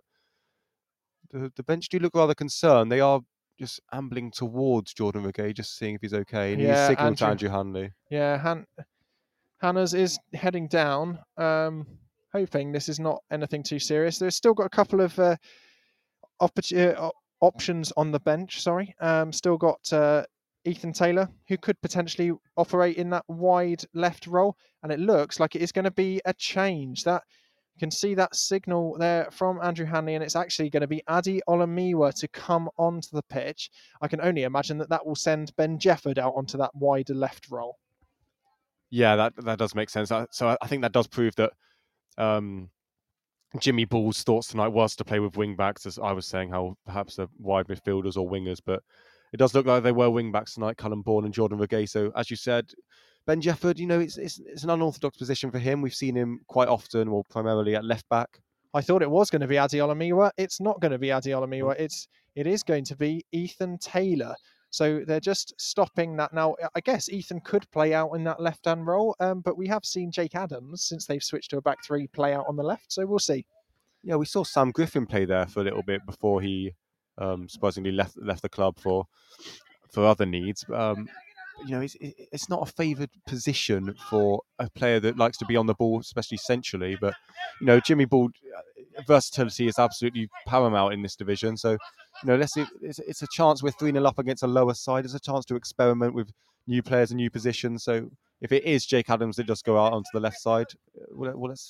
[SPEAKER 3] the, the bench do look rather concerned. They are just ambling towards Jordan Regay, just seeing if he's okay, and
[SPEAKER 2] yeah,
[SPEAKER 3] he's signalled
[SPEAKER 2] Andrew,
[SPEAKER 3] to Andrew Hanley.
[SPEAKER 2] Yeah, Han, Hannah's is heading down, um, hoping this is not anything too serious. There's still got a couple of uh, opportunities. Uh, options on the bench, sorry. Um, still got uh, Ethan Taylor, who could potentially operate in that wide left role. And it looks like it is going to be a change. That you can see that signal there from Andrew Hanley, and it's actually going to be Adi Olamiwa to come onto the pitch. I can only imagine that that will send Ben Jefford out onto that wider left role.
[SPEAKER 3] Yeah, that, that does make sense. So I think that does prove that um, Jimmy Bull's thoughts tonight was to play with wing-backs, as I was saying, how perhaps the wide midfielders or wingers, but it does look like they were wing-backs tonight, Cullen Bourne and Jordan Regay. So, as you said, Ben Jefford, you know, it's, it's it's an unorthodox position for him. We've seen him quite often, or primarily at left-back.
[SPEAKER 2] I thought it was going to be Adi Olamiwa. It's not going to be Adi Olamiwa. Mm. It's, it is going to be Ethan Taylor. So they're just stopping that. Now, I guess Ethan could play out in that left-hand role, um, but we have seen Jake Adams, since they've switched to a back three, play out on the left. So we'll see.
[SPEAKER 3] Yeah, we saw Sam Griffin play there for a little bit before he um, surprisingly left left the club for for other needs. Um, you know, it's it's not a favoured position for a player that likes to be on the ball, especially centrally. But you know, Jimmy Bull, versatility is absolutely paramount in this division. So you know, let's see, it's, it's a chance. We're three nil up against a lower side. It's a chance to experiment with new players and new positions. So if it is Jake Adams that just go out onto the left side, well, well let's.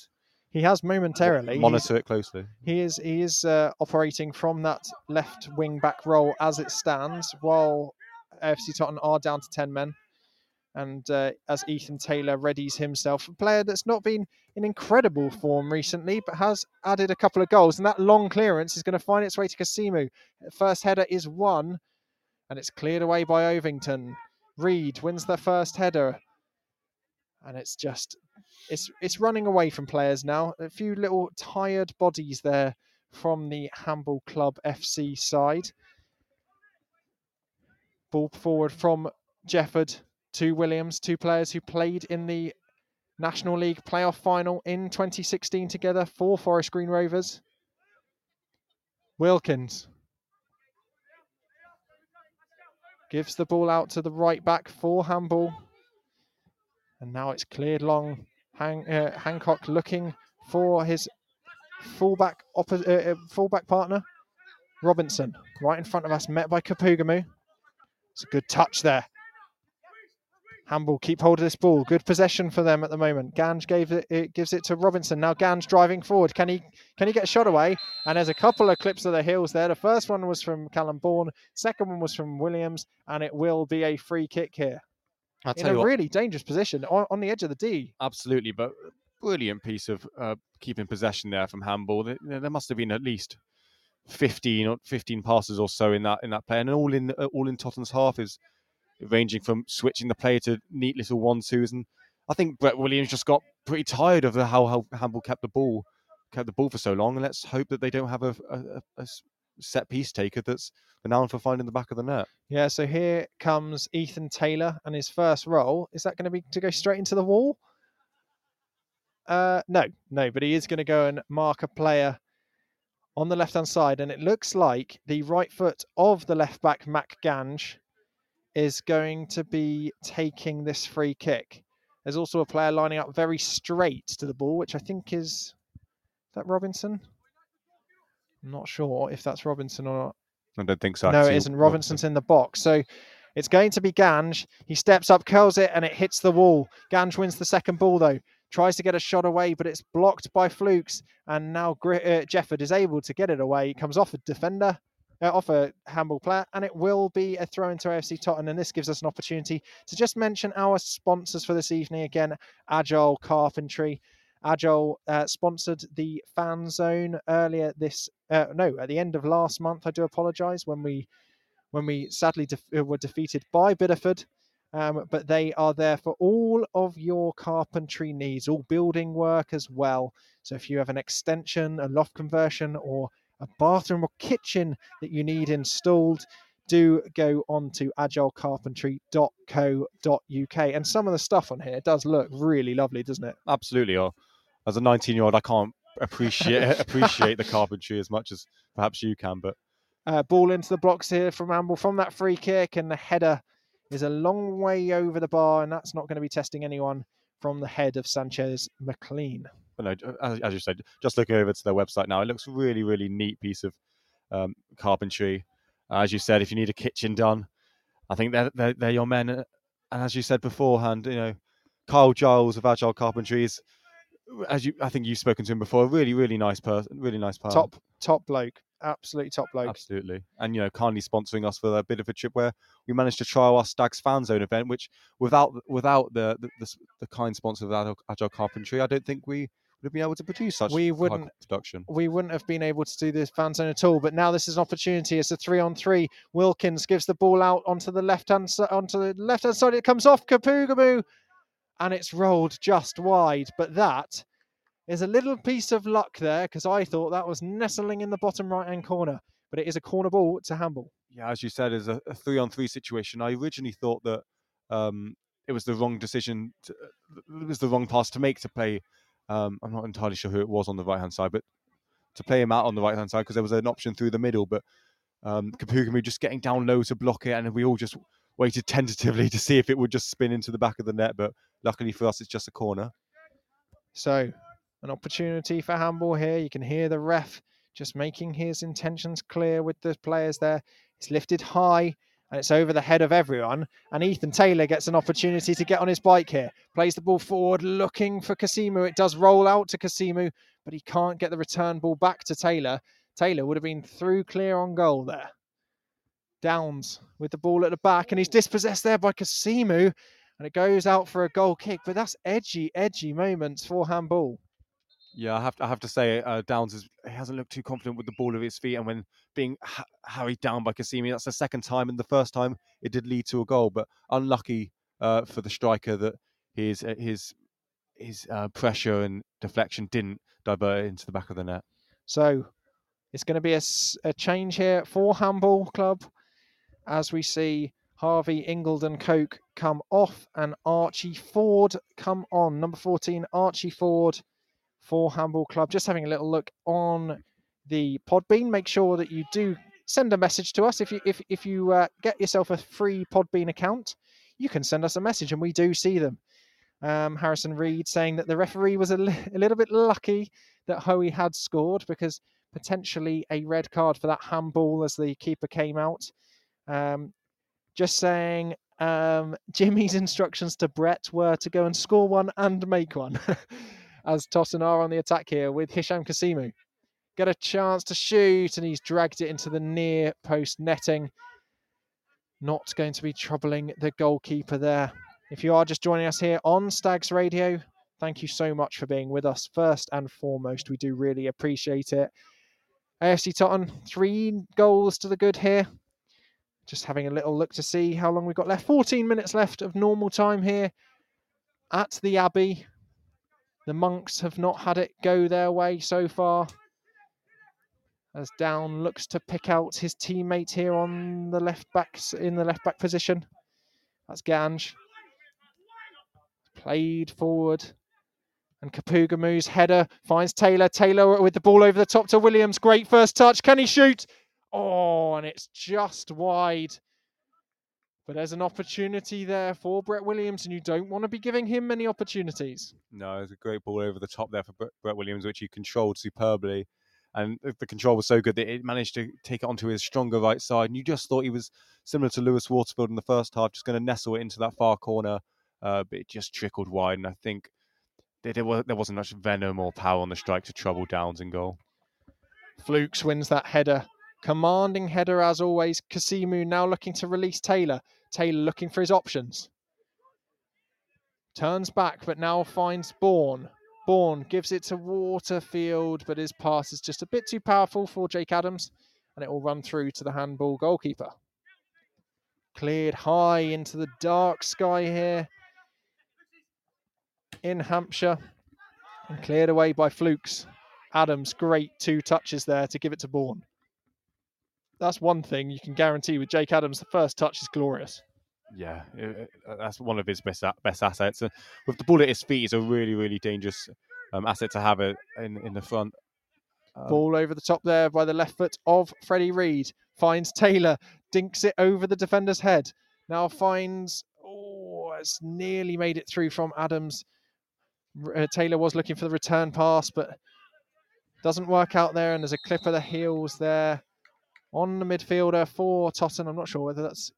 [SPEAKER 2] He has momentarily.
[SPEAKER 3] Monitor He's, it closely.
[SPEAKER 2] He is he is uh, operating from that left wing back role as it stands, while A F C Tottenham are down to ten men. And uh, as Ethan Taylor readies himself, a player that's not been in incredible form recently, but has added a couple of goals. And that long clearance is going to find its way to Kasimu. First header is won, and it's cleared away by Ovington. Reed wins the first header. And it's just, it's it's running away from players now. A few little tired bodies there from the Hamble Club F C side. Ball forward from Jefford to Williams, two players who played in the National League playoff final in twenty sixteen together for Forest Green Rovers. Wilkins gives the ball out to the right back for Hamble. And now it's cleared long. Han- uh, Hancock looking for his fullback oppo- uh, uh, fullback partner, Robinson, right in front of us, met by Kapugamu. It's a good touch there. Hamble keep hold of this ball. Good possession for them at the moment. Gange gave it, it gives it to Robinson. Now Gange driving forward. Can he can he get a shot away? And there's a couple of clips of the heels there. The first one was from Callum Bourne. Second one was from Williams, and it will be a free kick here.
[SPEAKER 3] I'll
[SPEAKER 2] in
[SPEAKER 3] tell
[SPEAKER 2] a
[SPEAKER 3] you what,
[SPEAKER 2] really dangerous position on, on the edge of the D.
[SPEAKER 3] Absolutely, but brilliant piece of uh, keeping possession there from Hamble. There, there must have been at least fifteen or fifteen passes or so in that in that play, and all in all in Tottenham's half is ranging from switching the play to neat little one-twos. And I think Brett Williams just got pretty tired of the, how, how Hamble kept the ball kept the ball for so long. And let's hope that they don't have a, a, a set piece taker that's renowned for finding the back of the net.
[SPEAKER 2] Yeah, so here comes Ethan Taylor and his first roll. Is that going to be to go straight into the wall? Uh, no, no, but he is going to go and mark a player on the left-hand side. And it looks like the right foot of the left-back, Mac Gange, is going to be taking this free kick. There's also a player lining up very straight to the ball, which I think is, is that Robinson? I'm not sure if that's Robinson or not.
[SPEAKER 3] I don't think so.
[SPEAKER 2] No, it isn't. Robinson's in the box. So it's going to be Gange. He steps up, curls it, and it hits the wall. Gange wins the second ball, though. Tries to get a shot away, but it's blocked by Flukes. And now uh, Jefford is able to get it away. He comes off a defender, uh, off a Hamble player, and it will be a throw into A F C Tottenham. And this gives us an opportunity to just mention our sponsors for this evening. Again, Agile Carpentry. Agile uh, sponsored the Fan Zone earlier this, uh, no, at the end of last month. I do apologise when we when we sadly de- were defeated by Biddeford. Um, but they are there for all of your carpentry needs, all building work as well. So if you have an extension, a loft conversion, or a bathroom or kitchen that you need installed, do go on to agile carpentry dot co dot uk. And some of the stuff on here does look really lovely, doesn't it?
[SPEAKER 3] Absolutely. Or as a nineteen-year-old, I can't appreciate appreciate the carpentry as much as perhaps you can. But
[SPEAKER 2] uh, ball into the blocks here from Amble from that free kick, and the header is a long way over the bar, and that's not going to be testing anyone from the head of Sanchez McLean.
[SPEAKER 3] But no, as, as you said, just looking over to their website now, it looks a really, really neat piece of um, carpentry. Uh, as you said, if you need a kitchen done, I think they're, they're, they're your men. And as you said beforehand, you know, Kyle Giles of Agile Carpentry is, as you, I think you've spoken to him before, a really, really nice person, really nice person.
[SPEAKER 2] Top, top bloke. Absolutely top bloke.
[SPEAKER 3] Absolutely. And, you know, kindly sponsoring us for a bit of a trip where we managed to trial our Stags Fan Zone event, which without without the the, the, the kind sponsor of Agile, Agile Carpentry, I don't think we would have been able to produce such
[SPEAKER 2] we wouldn't,
[SPEAKER 3] high production.
[SPEAKER 2] We wouldn't have been able to do this Fan Zone at all. But now this is an opportunity. It's a three on three. Wilkins gives the ball out onto the left hand onto the left hand side. It comes off Kapugamu, and it's rolled just wide. But that is a little piece of luck there, because I thought that was nestling in the bottom right-hand corner. But it is a corner ball to Hamble.
[SPEAKER 3] Yeah, as you said, it's a, a three-on-three situation. I originally thought that um, it was the wrong decision. To, it was the wrong pass to make to play. Um, I'm not entirely sure who it was on the right-hand side, but to play him out on the right-hand side, because there was an option through the middle. But um, Kapugamu just getting down low to block it, and we all just waited tentatively to see if it would just spin into the back of the net. But luckily for us, it's just a corner.
[SPEAKER 2] So an opportunity for Hamble here. You can hear the ref just making his intentions clear with the players there. It's lifted high, and it's over the head of everyone. And Ethan Taylor gets an opportunity to get on his bike here. Plays the ball forward, looking for Kasimu. It does roll out to Kasimu, but he can't get the return ball back to Taylor. Taylor would have been through clear on goal there. Downs with the ball at the back, and he's dispossessed there by Kasimu, and it goes out for a goal kick. But that's edgy, edgy moments for handball.
[SPEAKER 3] Yeah, I have to, I have to say, uh, Downs is, he hasn't looked too confident with the ball at his feet, and when being ha- harried down by Kasimi, that's the second time, and the first time it did lead to a goal, but unlucky uh, for the striker that his his his uh, pressure and deflection didn't divert it into the back of the net.
[SPEAKER 2] So it's going to be a, a change here for Handball Club as we see Harvey Ingleton Coke come off and Archie Ford come on. Number fourteen, Archie Ford for Handball Club. Just having a little look on the Podbean. Make sure that you do send a message to us. If you if if you uh, get yourself a free Podbean account, you can send us a message and we do see them. Um, Harrison Reed saying that the referee was a, li- a little bit lucky that Hoey had scored because potentially a red card for that handball as the keeper came out. Um, just saying um, Jimmy's instructions to Brett were to go and score one and make one. As Tottenham are on the attack here with Hisham Kasimu. Get a chance to shoot, and he's dragged it into the near post netting. Not going to be troubling the goalkeeper there. If you are just joining us here on Stags Radio, thank you so much for being with us. First and foremost, we do really appreciate it. A F C Tottenham, three goals to the good here. Just having a little look to see how long we've got left. fourteen minutes left of normal time here at the Abbey. The Monks have not had it go their way so far. As Down looks to pick out his teammate here on the left back, in the left back position. That's Ganj. Played forward. And Kapugamu's header finds Taylor. Taylor with the ball over the top to Williams. Great first touch. Can he shoot? Oh, and it's just wide. But there's an opportunity there for Brett Williams, and you don't want to be giving him many opportunities.
[SPEAKER 3] No, it's a great ball over the top there for Brett Williams, which he controlled superbly. And the control was so good that it managed to take it onto his stronger right side. And you just thought he was similar to Lewis Waterfield in the first half, just going to nestle it into that far corner. Uh, but it just trickled wide. And I think there, was, there wasn't much venom or power on the strike to trouble Downs in goal.
[SPEAKER 2] Flukes wins that header. Commanding header as always. Kasimu now looking to release Taylor. Taylor looking for his options. Turns back, but now finds Bourne. Bourne gives it to Waterfield, but his pass is just a bit too powerful for Jake Adams, and it will run through to the handball goalkeeper. Cleared high into the dark sky here in Hampshire, and cleared away by Flukes. Adams, great two touches there to give it to Bourne. That's one thing you can guarantee with Jake Adams, the first touch is glorious.
[SPEAKER 3] Yeah, it, it, that's one of his best best assets. And with the ball at his feet, he's a really, really dangerous um, asset to have it in, in the front.
[SPEAKER 2] Um, ball over the top there by the left foot of Freddie Reed. Finds Taylor, dinks it over the defender's head. Now finds, oh, it's nearly made it through from Adams. Uh, Taylor was looking for the return pass, but doesn't work out there. And there's a clip of the heels there on the midfielder for Tottenham. I'm not sure whether that's...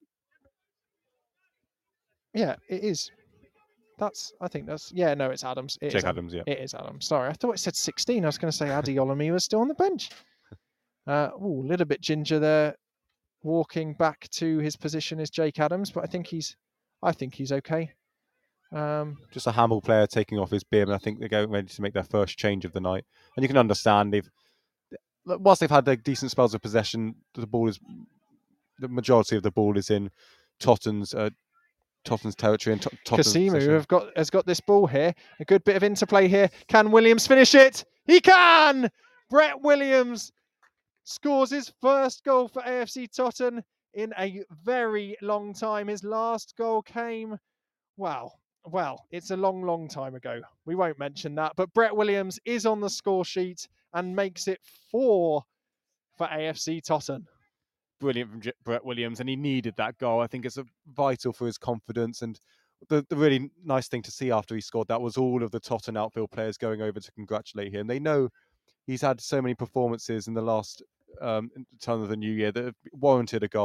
[SPEAKER 2] Yeah, it is. That's, I think that's, yeah, no, it's Adams. It
[SPEAKER 3] Jake
[SPEAKER 2] is
[SPEAKER 3] Adams, yeah.
[SPEAKER 2] It is Adams. Sorry, I thought it said sixteen. I was going to say Adeolami was still on the bench. Uh, ooh, a little bit ginger there. Walking back to his position is Jake Adams, but I think he's, I think he's okay. Um,
[SPEAKER 3] Just a handball player taking off his bib, and I think they're getting ready to make their first change of the night. And you can understand, they've, whilst they've had their decent spells of possession, the ball is, the majority of the ball is in Tottenham's uh, Tottenham's territory. And Tottenham's
[SPEAKER 2] Kasimu have got, has got this ball here. A good bit of interplay here. Can Williams finish it? He can! Brett Williams scores his first goal for A F C Tottenham in a very long time. His last goal came, wow, well, it's a long, long time ago. We won't mention that. But Brett Williams is on the score sheet and makes it four for A F C Tottenham.
[SPEAKER 3] Brilliant from Brett Williams, and he needed that goal. I think it's a vital for his confidence. And the, the really nice thing to see after he scored that was all of the Tottenham outfield players going over to congratulate him. They know he's had so many performances in the last um, turn of the new year that have warranted a goal,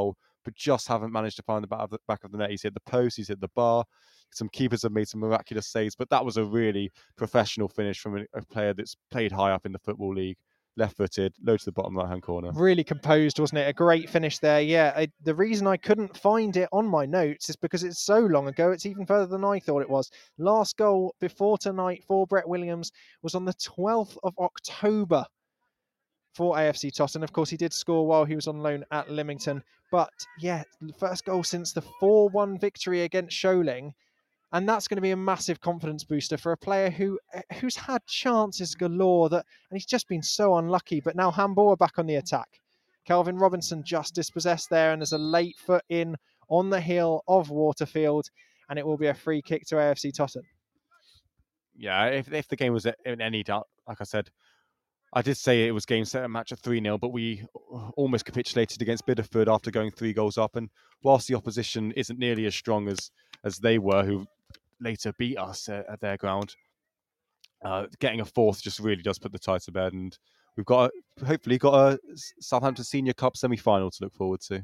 [SPEAKER 3] but just haven't managed to find the back of the, back of the net. He's hit the post, he's hit the bar. Some keepers have made some miraculous saves, but that was a really professional finish from a, a player that's played high up in the Football League. Left-footed, low to the bottom right-hand corner.
[SPEAKER 2] Really composed, wasn't it? A great finish there. Yeah, I, the reason I couldn't find it on my notes is because it's so long ago. It's even further than I thought it was. Last goal before tonight for Brett Williams was on the twelfth of October for A F C Tottenham. Of course, he did score while he was on loan at Lymington. But yeah, first goal since the four one victory against Sholing. And that's going to be a massive confidence booster for a player who who's had chances galore, that, and he's just been so unlucky. But now Handball are back on the attack. Kelvin Robinson just dispossessed there, and there's a late foot in on the heel of Waterfield, and it will be a free kick to A F C Tottenham.
[SPEAKER 3] Yeah, if if the game was in any doubt, like I said, I did say it was game set and match at three nil, but we almost capitulated against Biddeford after going three goals up. And whilst the opposition isn't nearly as strong as as they were, who later beat us at, at their ground, uh, getting a fourth just really does put the tie to bed. And we've got a, hopefully got a Southampton Senior Cup semi-final to look forward to.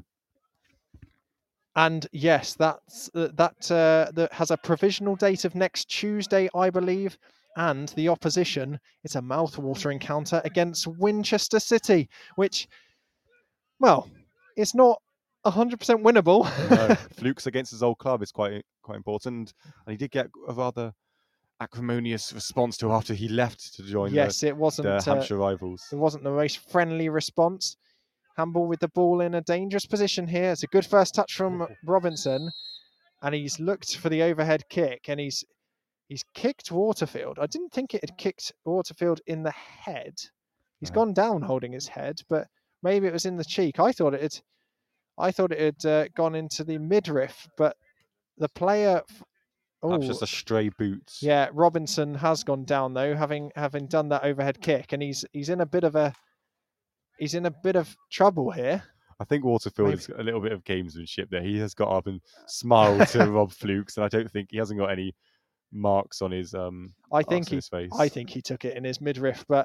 [SPEAKER 2] And yes, that's uh, that uh, that has a provisional date of next Tuesday, I believe. And the opposition, it's a mouth-watering encounter against Winchester City, which, well, it's not one hundred percent winnable.
[SPEAKER 3] No, flukes against his old club is quite quite important. And he did get a rather acrimonious response to after he left to join
[SPEAKER 2] yes,
[SPEAKER 3] the,
[SPEAKER 2] it wasn't,
[SPEAKER 3] the Hampshire
[SPEAKER 2] uh,
[SPEAKER 3] rivals.
[SPEAKER 2] It wasn't the most friendly response. Handball with the ball in a dangerous position here. It's a good first touch from Robinson. And he's looked for the overhead kick, and he's He's kicked Waterfield. I didn't think it had kicked Waterfield in the head. He's
[SPEAKER 3] No.
[SPEAKER 2] gone down holding his head, but maybe it was in the cheek. I thought it had, I thought it had uh, gone into the midriff, but the player.
[SPEAKER 3] Perhaps
[SPEAKER 2] Oh,
[SPEAKER 3] just a stray boot.
[SPEAKER 2] yeah. Robinson has gone down though, having having done that overhead kick, and he's he's in a bit of a he's in a bit of trouble here.
[SPEAKER 3] I think Waterfield
[SPEAKER 2] Maybe.
[SPEAKER 3] has got a little bit of gamesmanship there. He has got up and smiled to Rob Flukes, and I don't think he hasn't got any marks on his um
[SPEAKER 2] I think
[SPEAKER 3] marks on
[SPEAKER 2] he
[SPEAKER 3] his face.
[SPEAKER 2] I think he took it in his midriff, but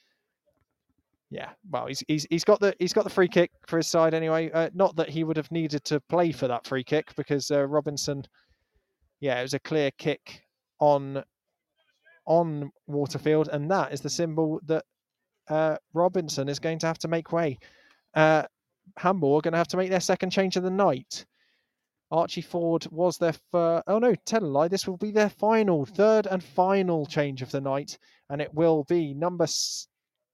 [SPEAKER 2] yeah, well, he's he's he's got the he's got the free kick for his side anyway. Uh, not that he would have needed to play for that free kick, because uh, Robinson, yeah, it was a clear kick on on Waterfield, and that is the symbol that uh, Robinson is going to have to make way. Uh, Handball are going to have to make their second change of the night. Archie Ford was their first. Oh no, tell a lie. This will be their final, third and final change of the night, and it will be number s-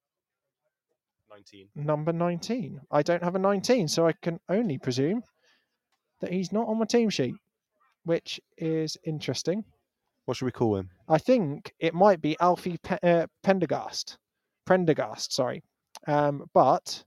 [SPEAKER 3] nineteen.
[SPEAKER 2] number nineteen. I don't have a nineteen, so I can only presume that he's not on my team sheet, which is interesting.
[SPEAKER 3] What should we call him?
[SPEAKER 2] I think it might be Alfie Pe- uh, Pendergast. Prendergast, sorry. Um, but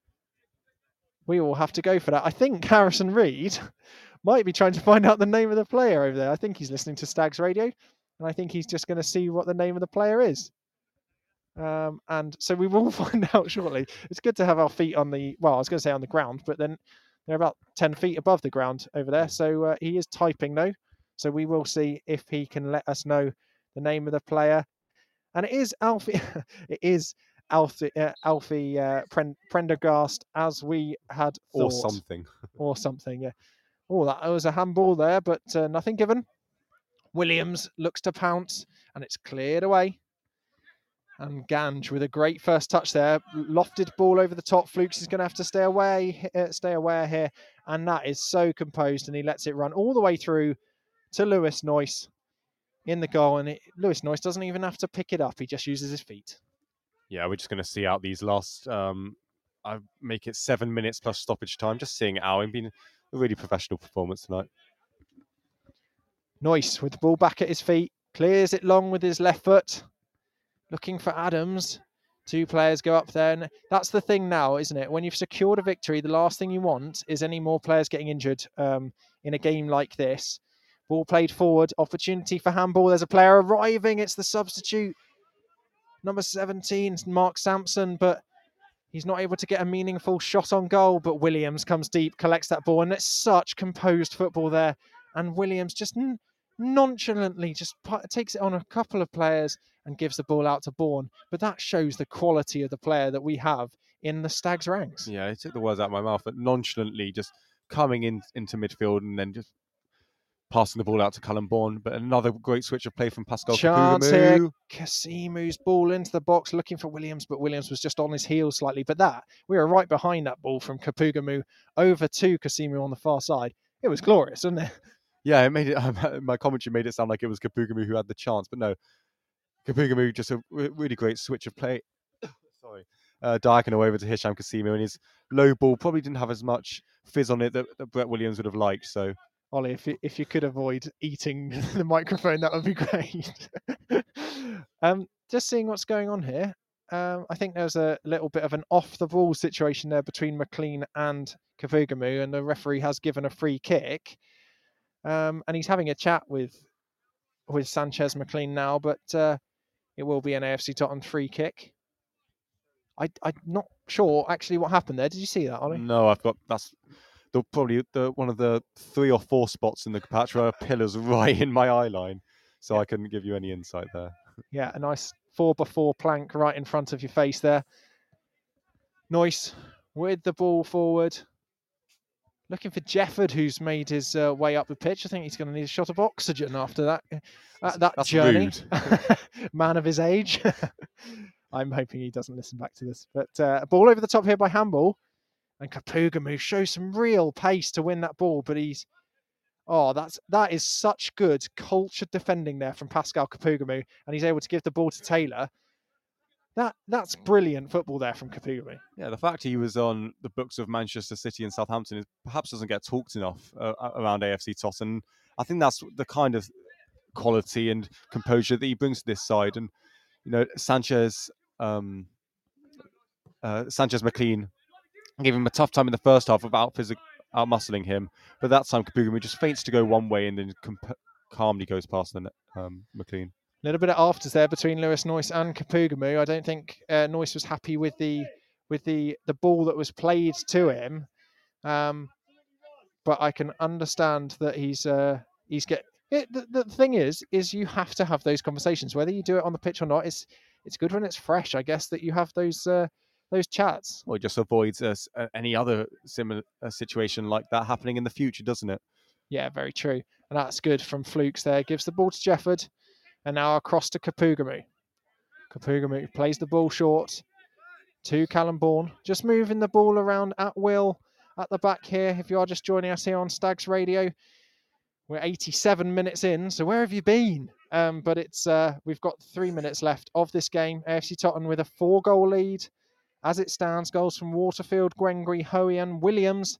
[SPEAKER 2] we will have to go for that. I think Harrison Reed might be trying to find out the name of the player over there. I think he's listening to Stags Radio, and I think he's just going to see what the name of the player is. Um, and so we will find out shortly. It's good to have our feet on the, well, I was going to say on the ground, but then they're about ten feet above the ground over there. So uh, he is typing though. So we will see if he can let us know the name of the player. And it is Alfie, it is Alfie, uh, Alfie uh, Prendergast, as we had thought.
[SPEAKER 3] Or something.
[SPEAKER 2] Or something, yeah. Oh, that was a handball there, but uh, nothing given. Williams looks to pounce, and it's cleared away. And Gange with a great first touch there. Lofted ball over the top. Flukes is going to have to stay away, uh, stay aware here. And that is so composed, and he lets it run all the way through to Lewis Noyce in the goal. And it, Lewis Noyce doesn't even have to pick it up. He just uses his feet.
[SPEAKER 3] Yeah, we're just going to see out these last, um, I make it seven minutes plus stoppage time. Just seeing it out. It's been a really professional performance tonight.
[SPEAKER 2] Noyce with the ball back at his feet. Clears it long with his left foot. Looking for Adams. Two players go up there. And that's the thing now, isn't it? When you've secured a victory, the last thing you want is any more players getting injured um, in a game like this. Ball played forward. Opportunity for handball. There's a player arriving. It's the substitute. Number seventeen, Mark Sampson, but he's not able to get a meaningful shot on goal. But Williams comes deep, collects that ball, and it's such composed football there. And Williams just n- nonchalantly just p- takes it on a couple of players and gives the ball out to Bourne. But that shows the quality of the player that we have in the Stags ranks.
[SPEAKER 3] Yeah, he took the words out of my mouth, but nonchalantly just coming in into midfield and then just passing the ball out to Callum Bourne. But another great switch of play from Pascal
[SPEAKER 2] Chance here.
[SPEAKER 3] Kapugamu.
[SPEAKER 2] Kasimu's ball into the box, looking for Williams, but Williams was just on his heels slightly. But that, we were right behind that ball from Kapugamu over to Kasimu on the far side. It was glorious, wasn't it?
[SPEAKER 3] Yeah, it made it. Um, my commentary made it sound like it was Kapugamu who had the chance, but no, Kapugamu just a re- really great switch of play. Sorry, uh, diagonal over to Hisham Kasimu, and his low ball probably didn't have as much fizz on it that, that Brett Williams would have liked. So,
[SPEAKER 2] Ollie, if you, if you could avoid eating the microphone, that would be great. um, just seeing what's going on here. Um, I think there's a little bit of an off-the-ball situation there between McLean and Kapugamu, and the referee has given a free kick. Um, and he's having a chat with with Sanchez McLean now, but uh, it will be an A F C Tottenham free kick. I, I'm not sure actually what happened there. Did you see that, Ollie?
[SPEAKER 3] no, I've got that's the probably the one of the three or four spots in the Patra pillars right in my eye line, so
[SPEAKER 2] Yeah.
[SPEAKER 3] I couldn't give you any insight there.
[SPEAKER 2] Yeah, a nice four by four plank right in front of your face there. Noyce with the ball forward. Looking for Jefford, who's made his uh, way up the pitch. I think he's going to need a shot of oxygen after that uh, that
[SPEAKER 3] That's
[SPEAKER 2] journey.
[SPEAKER 3] rude.
[SPEAKER 2] Man of his age. I'm hoping he doesn't listen back to this. But uh, a ball over the top here by Handball. And Kapugamu shows some real pace to win that ball, but he's oh, that's that is such good cultured defending there from Pascal Kapugamu, and he's able to give the ball to Taylor. That that's brilliant football there from Kapugamu.
[SPEAKER 3] Yeah, the fact he was on the books of Manchester City and Southampton is, perhaps doesn't get talked enough uh, around A F C Tottenham. I think that's the kind of quality and composure that he brings to this side. And you know, Sanchez, um, uh, Sanchez McLean gave him a tough time in the first half of out physic, out muscling him, but that time Kapugamu just feints to go one way and then comp- calmly goes past the um, McLean.
[SPEAKER 2] A little bit of afters there between Lewis Noyce and Kapugamu. I don't think uh, Noyce was happy with the with the, the ball that was played to him, um, but I can understand that he's uh, he's get. It, the, the thing is, is you have to have those conversations, whether you do it on the pitch or not. It's it's good when it's fresh, I guess, that you have those uh, those chats.
[SPEAKER 3] Well, it just avoids uh, any other similar uh, situation like that happening in the future, doesn't it?
[SPEAKER 2] Yeah, very true, and that's good from Flukes there. Gives the ball to Jefford. And now across to Kapugamu. Kapugamu plays the ball short to Callum Bourne. Just moving the ball around at will at the back here. If you are just joining us here on Stags Radio, we're eighty-seven minutes in. So where have you been? Um, but it's uh, we've got three minutes left of this game. A F C Tottenham with a four-goal lead. As it stands, goals from Waterfield, Gwengry, Hoey and Williams.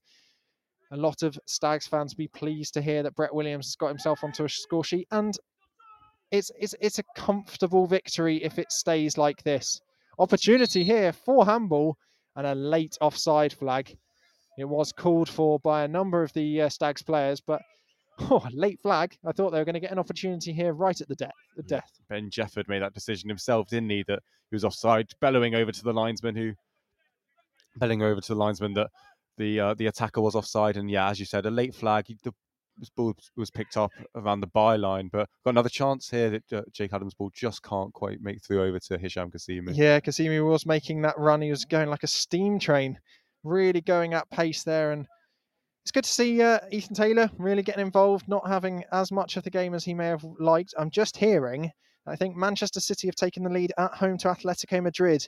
[SPEAKER 2] A lot of Stags fans be pleased to hear that Brett Williams has got himself onto a score sheet. And It's, it's it's a comfortable victory if it stays like this. Opportunity here for Handball and a late offside flag. It was called for by a number of the uh, Stags players, but oh, late flag. I thought they were going to get an opportunity here right at the, de- the death.
[SPEAKER 3] Ben Jefford made that decision himself, didn't he? That he was offside, bellowing over to the linesman who, bellowing over to the linesman that the uh, the attacker was offside. And yeah, as you said, a late flag. He, the This ball was picked up around the byline, but got another chance here that uh, Jake Adams' ball just can't quite make through over to Hisham Kasimu.
[SPEAKER 2] Yeah, Kasimu was making that run. He was going like a steam train, really going at pace there. And it's good to see uh, Ethan Taylor really getting involved, not having as much of the game as he may have liked. I'm just hearing, I think Manchester City have taken the lead at home to Atletico Madrid.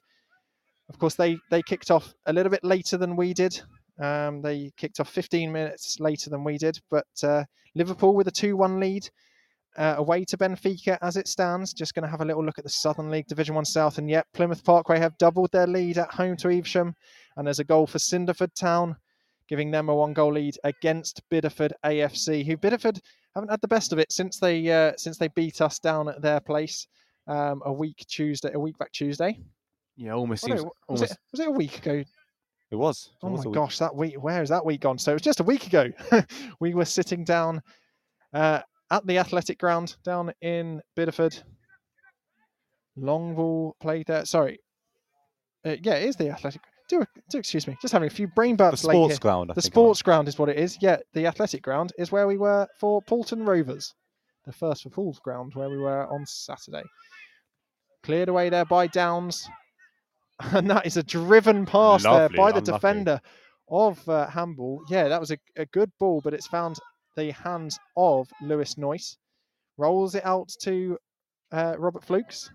[SPEAKER 2] Of course, they, they kicked off a little bit later than we did. Um, they kicked off fifteen minutes later than we did, but uh, Liverpool with a two one lead uh, away to Benfica as it stands. Just going to have a little look at the Southern League Division one South, and yet Plymouth Parkway have doubled their lead at home to Evesham, and there's a goal for Cinderford Town, giving them a one goal lead against Bideford A F C, who Bideford haven't had the best of it since they uh, since they beat us down at their place um, a week Tuesday, a week back Tuesday.
[SPEAKER 3] Yeah, almost
[SPEAKER 2] Oh,
[SPEAKER 3] seems.
[SPEAKER 2] no, was,
[SPEAKER 3] almost,
[SPEAKER 2] it, was it a week ago?
[SPEAKER 3] It was. It
[SPEAKER 2] Oh
[SPEAKER 3] was
[SPEAKER 2] my
[SPEAKER 3] a
[SPEAKER 2] gosh, that week, where is that week gone? So it was just a week ago. We were sitting down uh, at the athletic ground down in Bideford. Long ball played there. Sorry. Uh, yeah, it is the athletic. Do, do excuse me. Just having a few brain burps
[SPEAKER 3] The
[SPEAKER 2] late
[SPEAKER 3] sports
[SPEAKER 2] here.
[SPEAKER 3] ground. I
[SPEAKER 2] The
[SPEAKER 3] think
[SPEAKER 2] sports ground is what it is. Yeah, the athletic ground is where we were for Paulton Rovers. The first for Paul's ground where we were on Saturday. Cleared away there by Downs. And that is a driven pass
[SPEAKER 3] Lovely,
[SPEAKER 2] there by the
[SPEAKER 3] unlucky.
[SPEAKER 2] defender. of uh, handball. Yeah, that was a, a good ball, but it's found the hands of Lewis Noyce. Rolls it out to uh, Robert Flukes,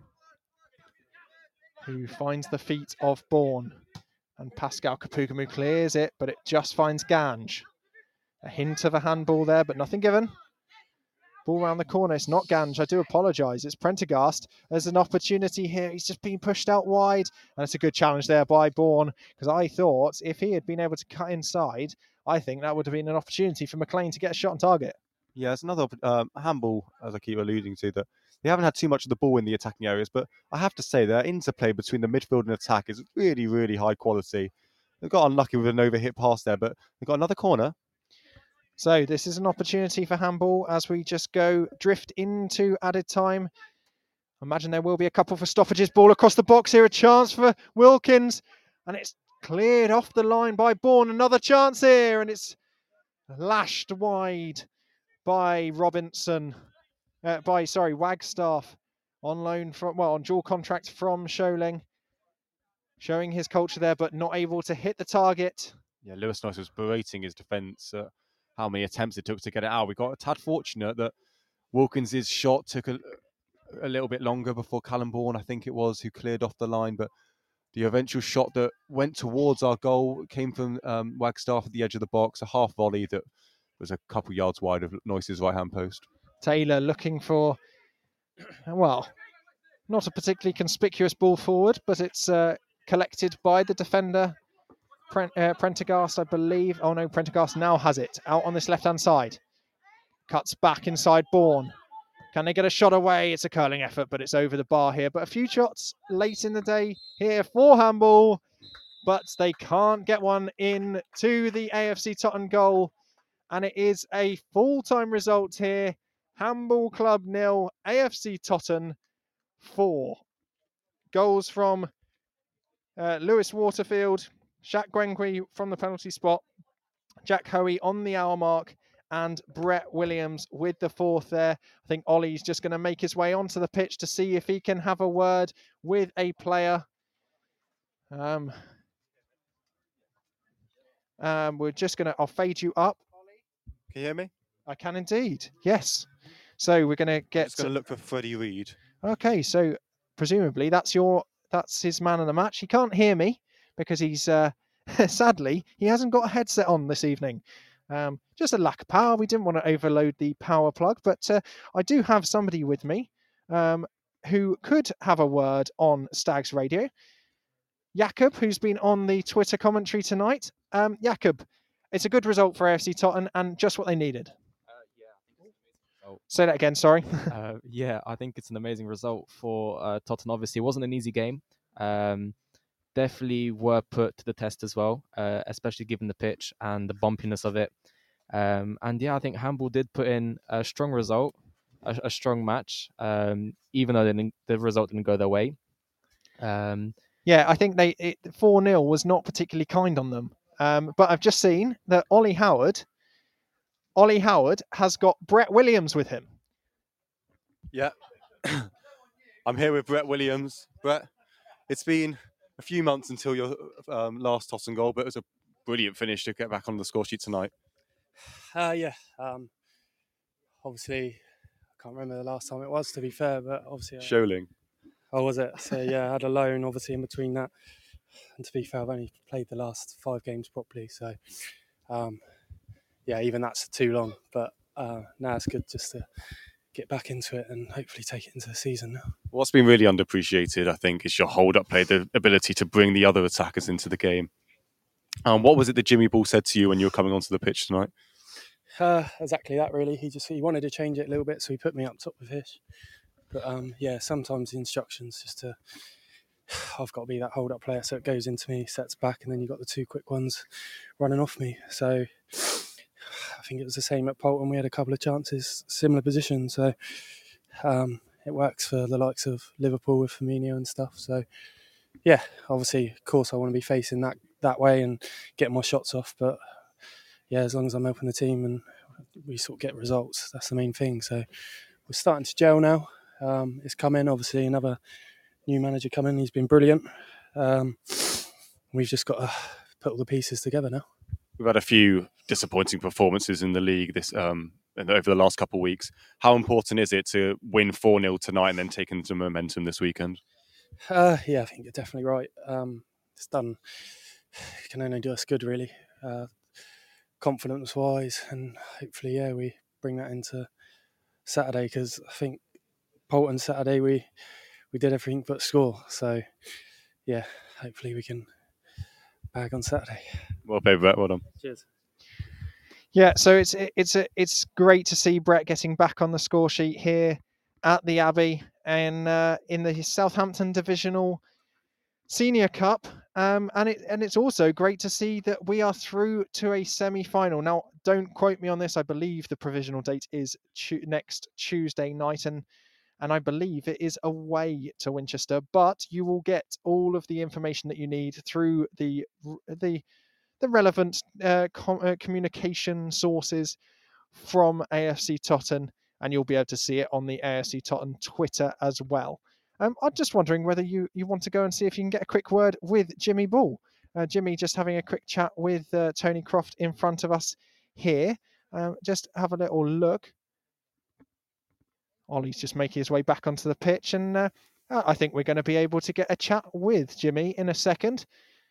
[SPEAKER 2] who finds the feet of Bourne. And Pascal Kapugamu clears it, but it just finds Ganj. A hint of a handball there, but nothing given. Ball around the corner. It's not Ganj. I do apologise. It's Prendergast. There's an opportunity here. He's just being pushed out wide. And it's a good challenge there by Bourne, because I thought if he had been able to cut inside, I think that would have been an opportunity for McLean to get a shot on target.
[SPEAKER 3] Yeah, it's another um, handball, as I keep alluding to, that they haven't had too much of the ball in the attacking areas, but I have to say their interplay between the midfield and attack is really, really high quality. They've got unlucky with an overhit pass there, but they've got another corner.
[SPEAKER 2] So this is an opportunity for handball as we just go drift into added time. I imagine there will be a couple for stoppages. Ball across the box here, a chance for Wilkins, and it's cleared off the line by Bourne. Another chance here, and it's lashed wide by Robinson. Uh, by sorry, Wagstaff on loan from well on dual contract from Sholing, showing his culture there, but not able to hit the target.
[SPEAKER 3] Yeah, Lewis Noyce was berating his defence. Uh, how many attempts it took to get it out. We got a tad fortunate that Wilkins' shot took a, a little bit longer before Callum Bourne, I think it was, who cleared off the line. But the eventual shot that went towards our goal came from um, Wagstaff at the edge of the box, a half volley that was a couple yards wide of Noyce's right-hand post.
[SPEAKER 2] Taylor looking for, well, not a particularly conspicuous ball forward, but it's uh, collected by the defender, Prent, uh, Prendergast, I believe. Oh no, Prendergast now has it out on this left-hand side. Cuts back inside Bourne. Can they get a shot away? It's a curling effort, but it's over the bar here. But a few shots late in the day here for handball, but they can't get one in to the A F C Totton goal. And it is a full-time result here. Handball Club nil, A F C Totton four. Goals from uh, Lewis Waterfield, Shaq Gwengwi from the penalty spot, Jack Hoey on the hour mark, and Brett Williams with the fourth there. I think Ollie's just going to make his way onto the pitch to see if he can have a word with a player. Um, um, we're just going to, I'll fade you up.
[SPEAKER 3] Can you hear me?
[SPEAKER 2] I can indeed, yes. So we're going to get...
[SPEAKER 3] I'm just going to look for Freddie Reid.
[SPEAKER 2] Okay, so presumably that's your that's his man of the match. He can't hear me because he's, uh, sadly, he hasn't got a headset on this evening. Um, just a lack of power. We didn't want to overload the power plug, but uh, I do have somebody with me um, who could have a word on Stags Radio. Jakob, who's been on the Twitter commentary tonight. Um, Jakob, it's a good result for A F C Totton and just what they needed.
[SPEAKER 4] Uh, yeah, I think it's an amazing result.
[SPEAKER 2] Say that again, sorry.
[SPEAKER 4] uh, yeah, I think it's an amazing result for uh, Tottenham. Obviously, it wasn't an easy game. Um, definitely were put to the test as well, uh, especially given the pitch and the bumpiness of it. Um, and yeah, I think handball did put in a strong result, a, a strong match, um, even though they didn't, the result didn't go their way. Um,
[SPEAKER 2] yeah, I think they it, four nil was not particularly kind on them. Um, but I've just seen that Ollie Howard, Ollie Howard has got Brett Williams with him.
[SPEAKER 3] Yeah, I'm here with Brett Williams. Brett, it's been a few months until your um, last Tottenham goal, but it was a brilliant finish to get back on the score sheet tonight.
[SPEAKER 5] Uh, yeah, um, obviously, I can't remember the last time it was, to be fair, but obviously... Uh,
[SPEAKER 3] Sholing.
[SPEAKER 5] Oh, was it? So, yeah, I had a loan, obviously, in between that. And to be fair, I've only played the last five games properly, so, um, yeah, even that's too long. But uh, now it's good just to get back into it and hopefully take it into the season now.
[SPEAKER 3] What's been really underappreciated, I think, is your hold-up play, the ability to bring the other attackers into the game. Um, what was it that Jimmy Ball said to you when you were coming onto the pitch tonight?
[SPEAKER 5] Uh, exactly that, really. He just he wanted to change it a little bit, so he put me up top with Hish. But um, yeah, sometimes the instructions just to I've got to be that hold-up player, so it goes into me, sets back, and then you've got the two quick ones running off me. So I think it was the same at Bolton. We had a couple of chances, similar position, so um, it works for the likes of Liverpool with Firmino and stuff. So yeah, obviously, of course, I want to be facing that that way and getting my shots off, but yeah, as long as I'm helping the team and we sort of get results, that's the main thing. So we're starting to gel now. Um, it's come in, obviously, another new manager coming. He's been brilliant. Um, we've just got to put all the pieces together now.
[SPEAKER 3] we've had a few disappointing performances in the league this um over the last couple of weeks. How important is it to win four nil tonight and then take into momentum this weekend?
[SPEAKER 5] Uh, yeah, I think you're definitely right. Um, it's done. It can only do us good, really, uh, confidence-wise, and hopefully, yeah, we bring that into Saturday, because I think Bolton Saturday we we did everything but score. So, yeah, hopefully we can bag on Saturday.
[SPEAKER 3] Well played, Brett. Well done.
[SPEAKER 5] Cheers.
[SPEAKER 2] Yeah, so it's it's a, it's great to see Brett getting back on the score sheet here at the Abbey and uh, in the Southampton Divisional Senior Cup, um, and it and it's also great to see that we are through to a semi-final. Now, don't quote me on this. I believe the provisional date is tu- next Tuesday night, and and I believe it is away to Winchester. But you will get all of the information that you need through the the the relevant uh, com- uh, communication sources from A F C Totton, and you'll be able to see it on the A F C Totton Twitter as well. Um, I'm just wondering whether you, you want to go and see if you can get a quick word with Jimmy Ball. Uh, Jimmy just having a quick chat with uh, Tony Croft in front of us here. Um, just have a little look. Ollie's just making his way back onto the pitch, and uh, I think we're going to be able to get a chat with Jimmy in a second.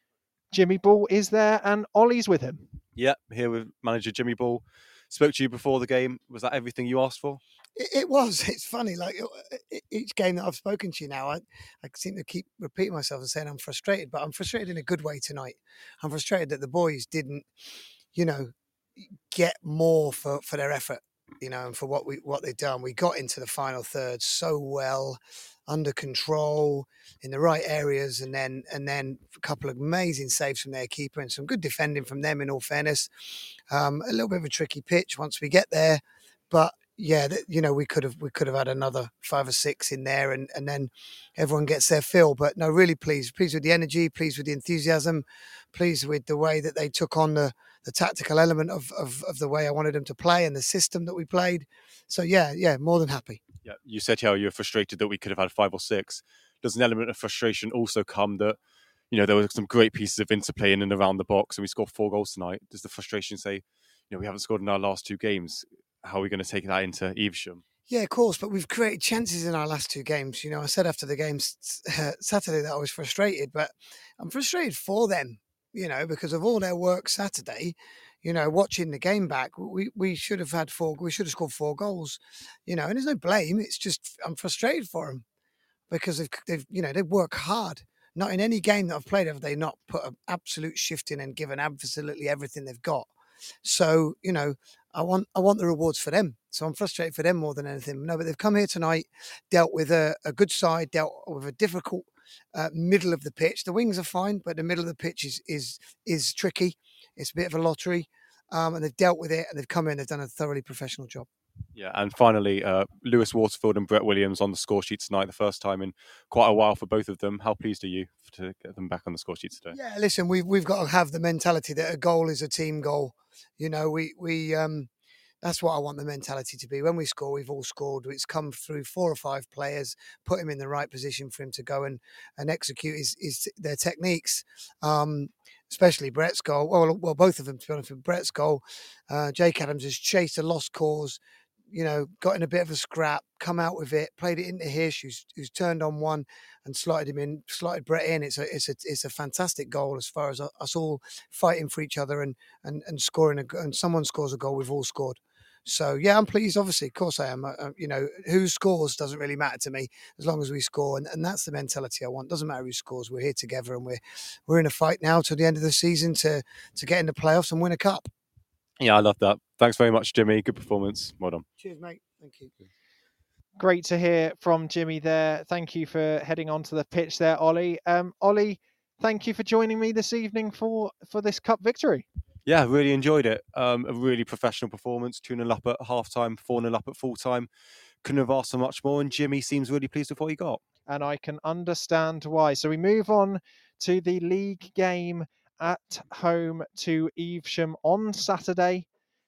[SPEAKER 2] Jimmy Ball is there, and Ollie's with him.
[SPEAKER 3] Yeah, here with manager Jimmy Ball. Spoke to you before the game. Was that everything you asked for?
[SPEAKER 6] It, it was. It's funny. Like each game that I've spoken to you now, I, I seem to keep repeating myself and saying I'm frustrated, but I'm frustrated in a good way tonight. I'm frustrated that the boys didn't, you know, get more for, for their effort, you know, and for what we what they've done. We got into the final third so well, under control, in the right areas, and then and then a couple of amazing saves from their keeper and some good defending from them, in all fairness. Um, a little bit of a tricky pitch once we get there, but yeah, you know, we could have we could have had another five or six in there, and, and then everyone gets their fill. But no, really pleased, pleased with the energy, pleased with the enthusiasm, pleased with the way that they took on the, the tactical element of, of of the way I wanted them to play and the system that we played. So yeah, yeah, more than happy.
[SPEAKER 3] Yeah, you said how you were frustrated that we could have had five or six. Does an element of frustration also come that, you know, there were some great pieces of interplay in and around the box, and we scored four goals tonight? Does the frustration say, you know, we haven't scored in our last two games? How are we going to take that into Evesham?
[SPEAKER 6] Yeah, of course, but we've created chances in our last two games. You know, I said after the game uh, Saturday that I was frustrated, but I'm frustrated for them, you know, because of all their work Saturday. You know, watching the game back, we, we should have had four, we should have scored four goals, you know, and there's no blame. It's just, I'm frustrated for them because they've, they've you know, they work hard. Not in any game that I've played have they not put an absolute shift in and given absolutely everything they've got. So, you know, I want I want the rewards for them. So I'm frustrated for them more than anything. No, but they've come here tonight, dealt with a, a good side, dealt with a difficult uh, middle of the pitch. The wings are fine, but the middle of the pitch is is is tricky. It's a bit of a lottery, um, and they've dealt with it, and they've come in. They've done a thoroughly professional job.
[SPEAKER 3] Yeah, and finally, uh, Lewis Waterfield and Brett Williams on the score sheet tonight, the first time in quite a while for both of them. How pleased are you to get them back on the score sheet today?
[SPEAKER 6] Yeah, listen, we've we've got to have the mentality that a goal is a team goal. You know, we we um, that's what I want the mentality to be. When we score, we've all scored. It's come through four or five players, put him in the right position for him to go and and execute his, his their techniques. Um, especially Brett's goal. Well, well, both of them, to be honest with Brett's goal. Uh, Jake Adams has chased a lost cause. You know, got in a bit of a scrap, come out with it, played it into Hirsch, who's, who's turned on one and slotted him in, slotted Brett in. It's a, it's a, it's a fantastic goal as far as us all fighting for each other and and and scoring a, and someone scores a goal, we've all scored. So yeah, I'm pleased. Obviously, of course I am. Uh, you know, who scores doesn't really matter to me as long as we score, and, and that's the mentality I want. Doesn't matter who scores. We're here together, and we're we're in a fight now to the end of the season to to get in the playoffs and win a cup.
[SPEAKER 3] Yeah, I love that. Thanks very much, Jimmy. Good performance. Well done.
[SPEAKER 6] Cheers, mate. Thank you.
[SPEAKER 2] Great to hear from Jimmy there. Thank you for heading onto the pitch there, Ollie. Um, Ollie, thank you for joining me this evening for, for this cup victory.
[SPEAKER 3] Yeah, really enjoyed it. Um, a really professional performance. two nil up at half time, four nil up at full time. Couldn't have asked for much more, and Jimmy seems really pleased with what he got.
[SPEAKER 2] And I can understand why. So we move on to the league game at home to Evesham on Saturday.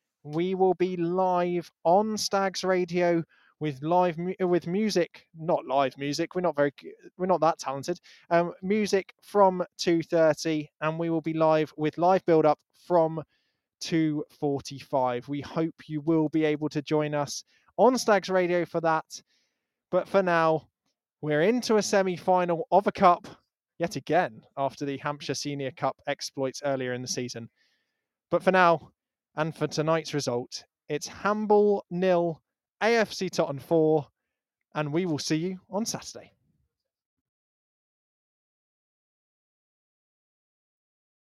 [SPEAKER 2] We will be live on Stags Radio with live with music, not live music. We're not very, we're not that talented. Um, music from two thirty, and we will be live with live build up from two forty-five. We hope you will be able to join us on Stags Radio for that. But for now, we're into a semi-final of a cup yet again after the Hampshire Senior Cup exploits earlier in the season. But for now, and for tonight's result, it's Hamble nil, A F C Totton four, and we will see you on Saturday.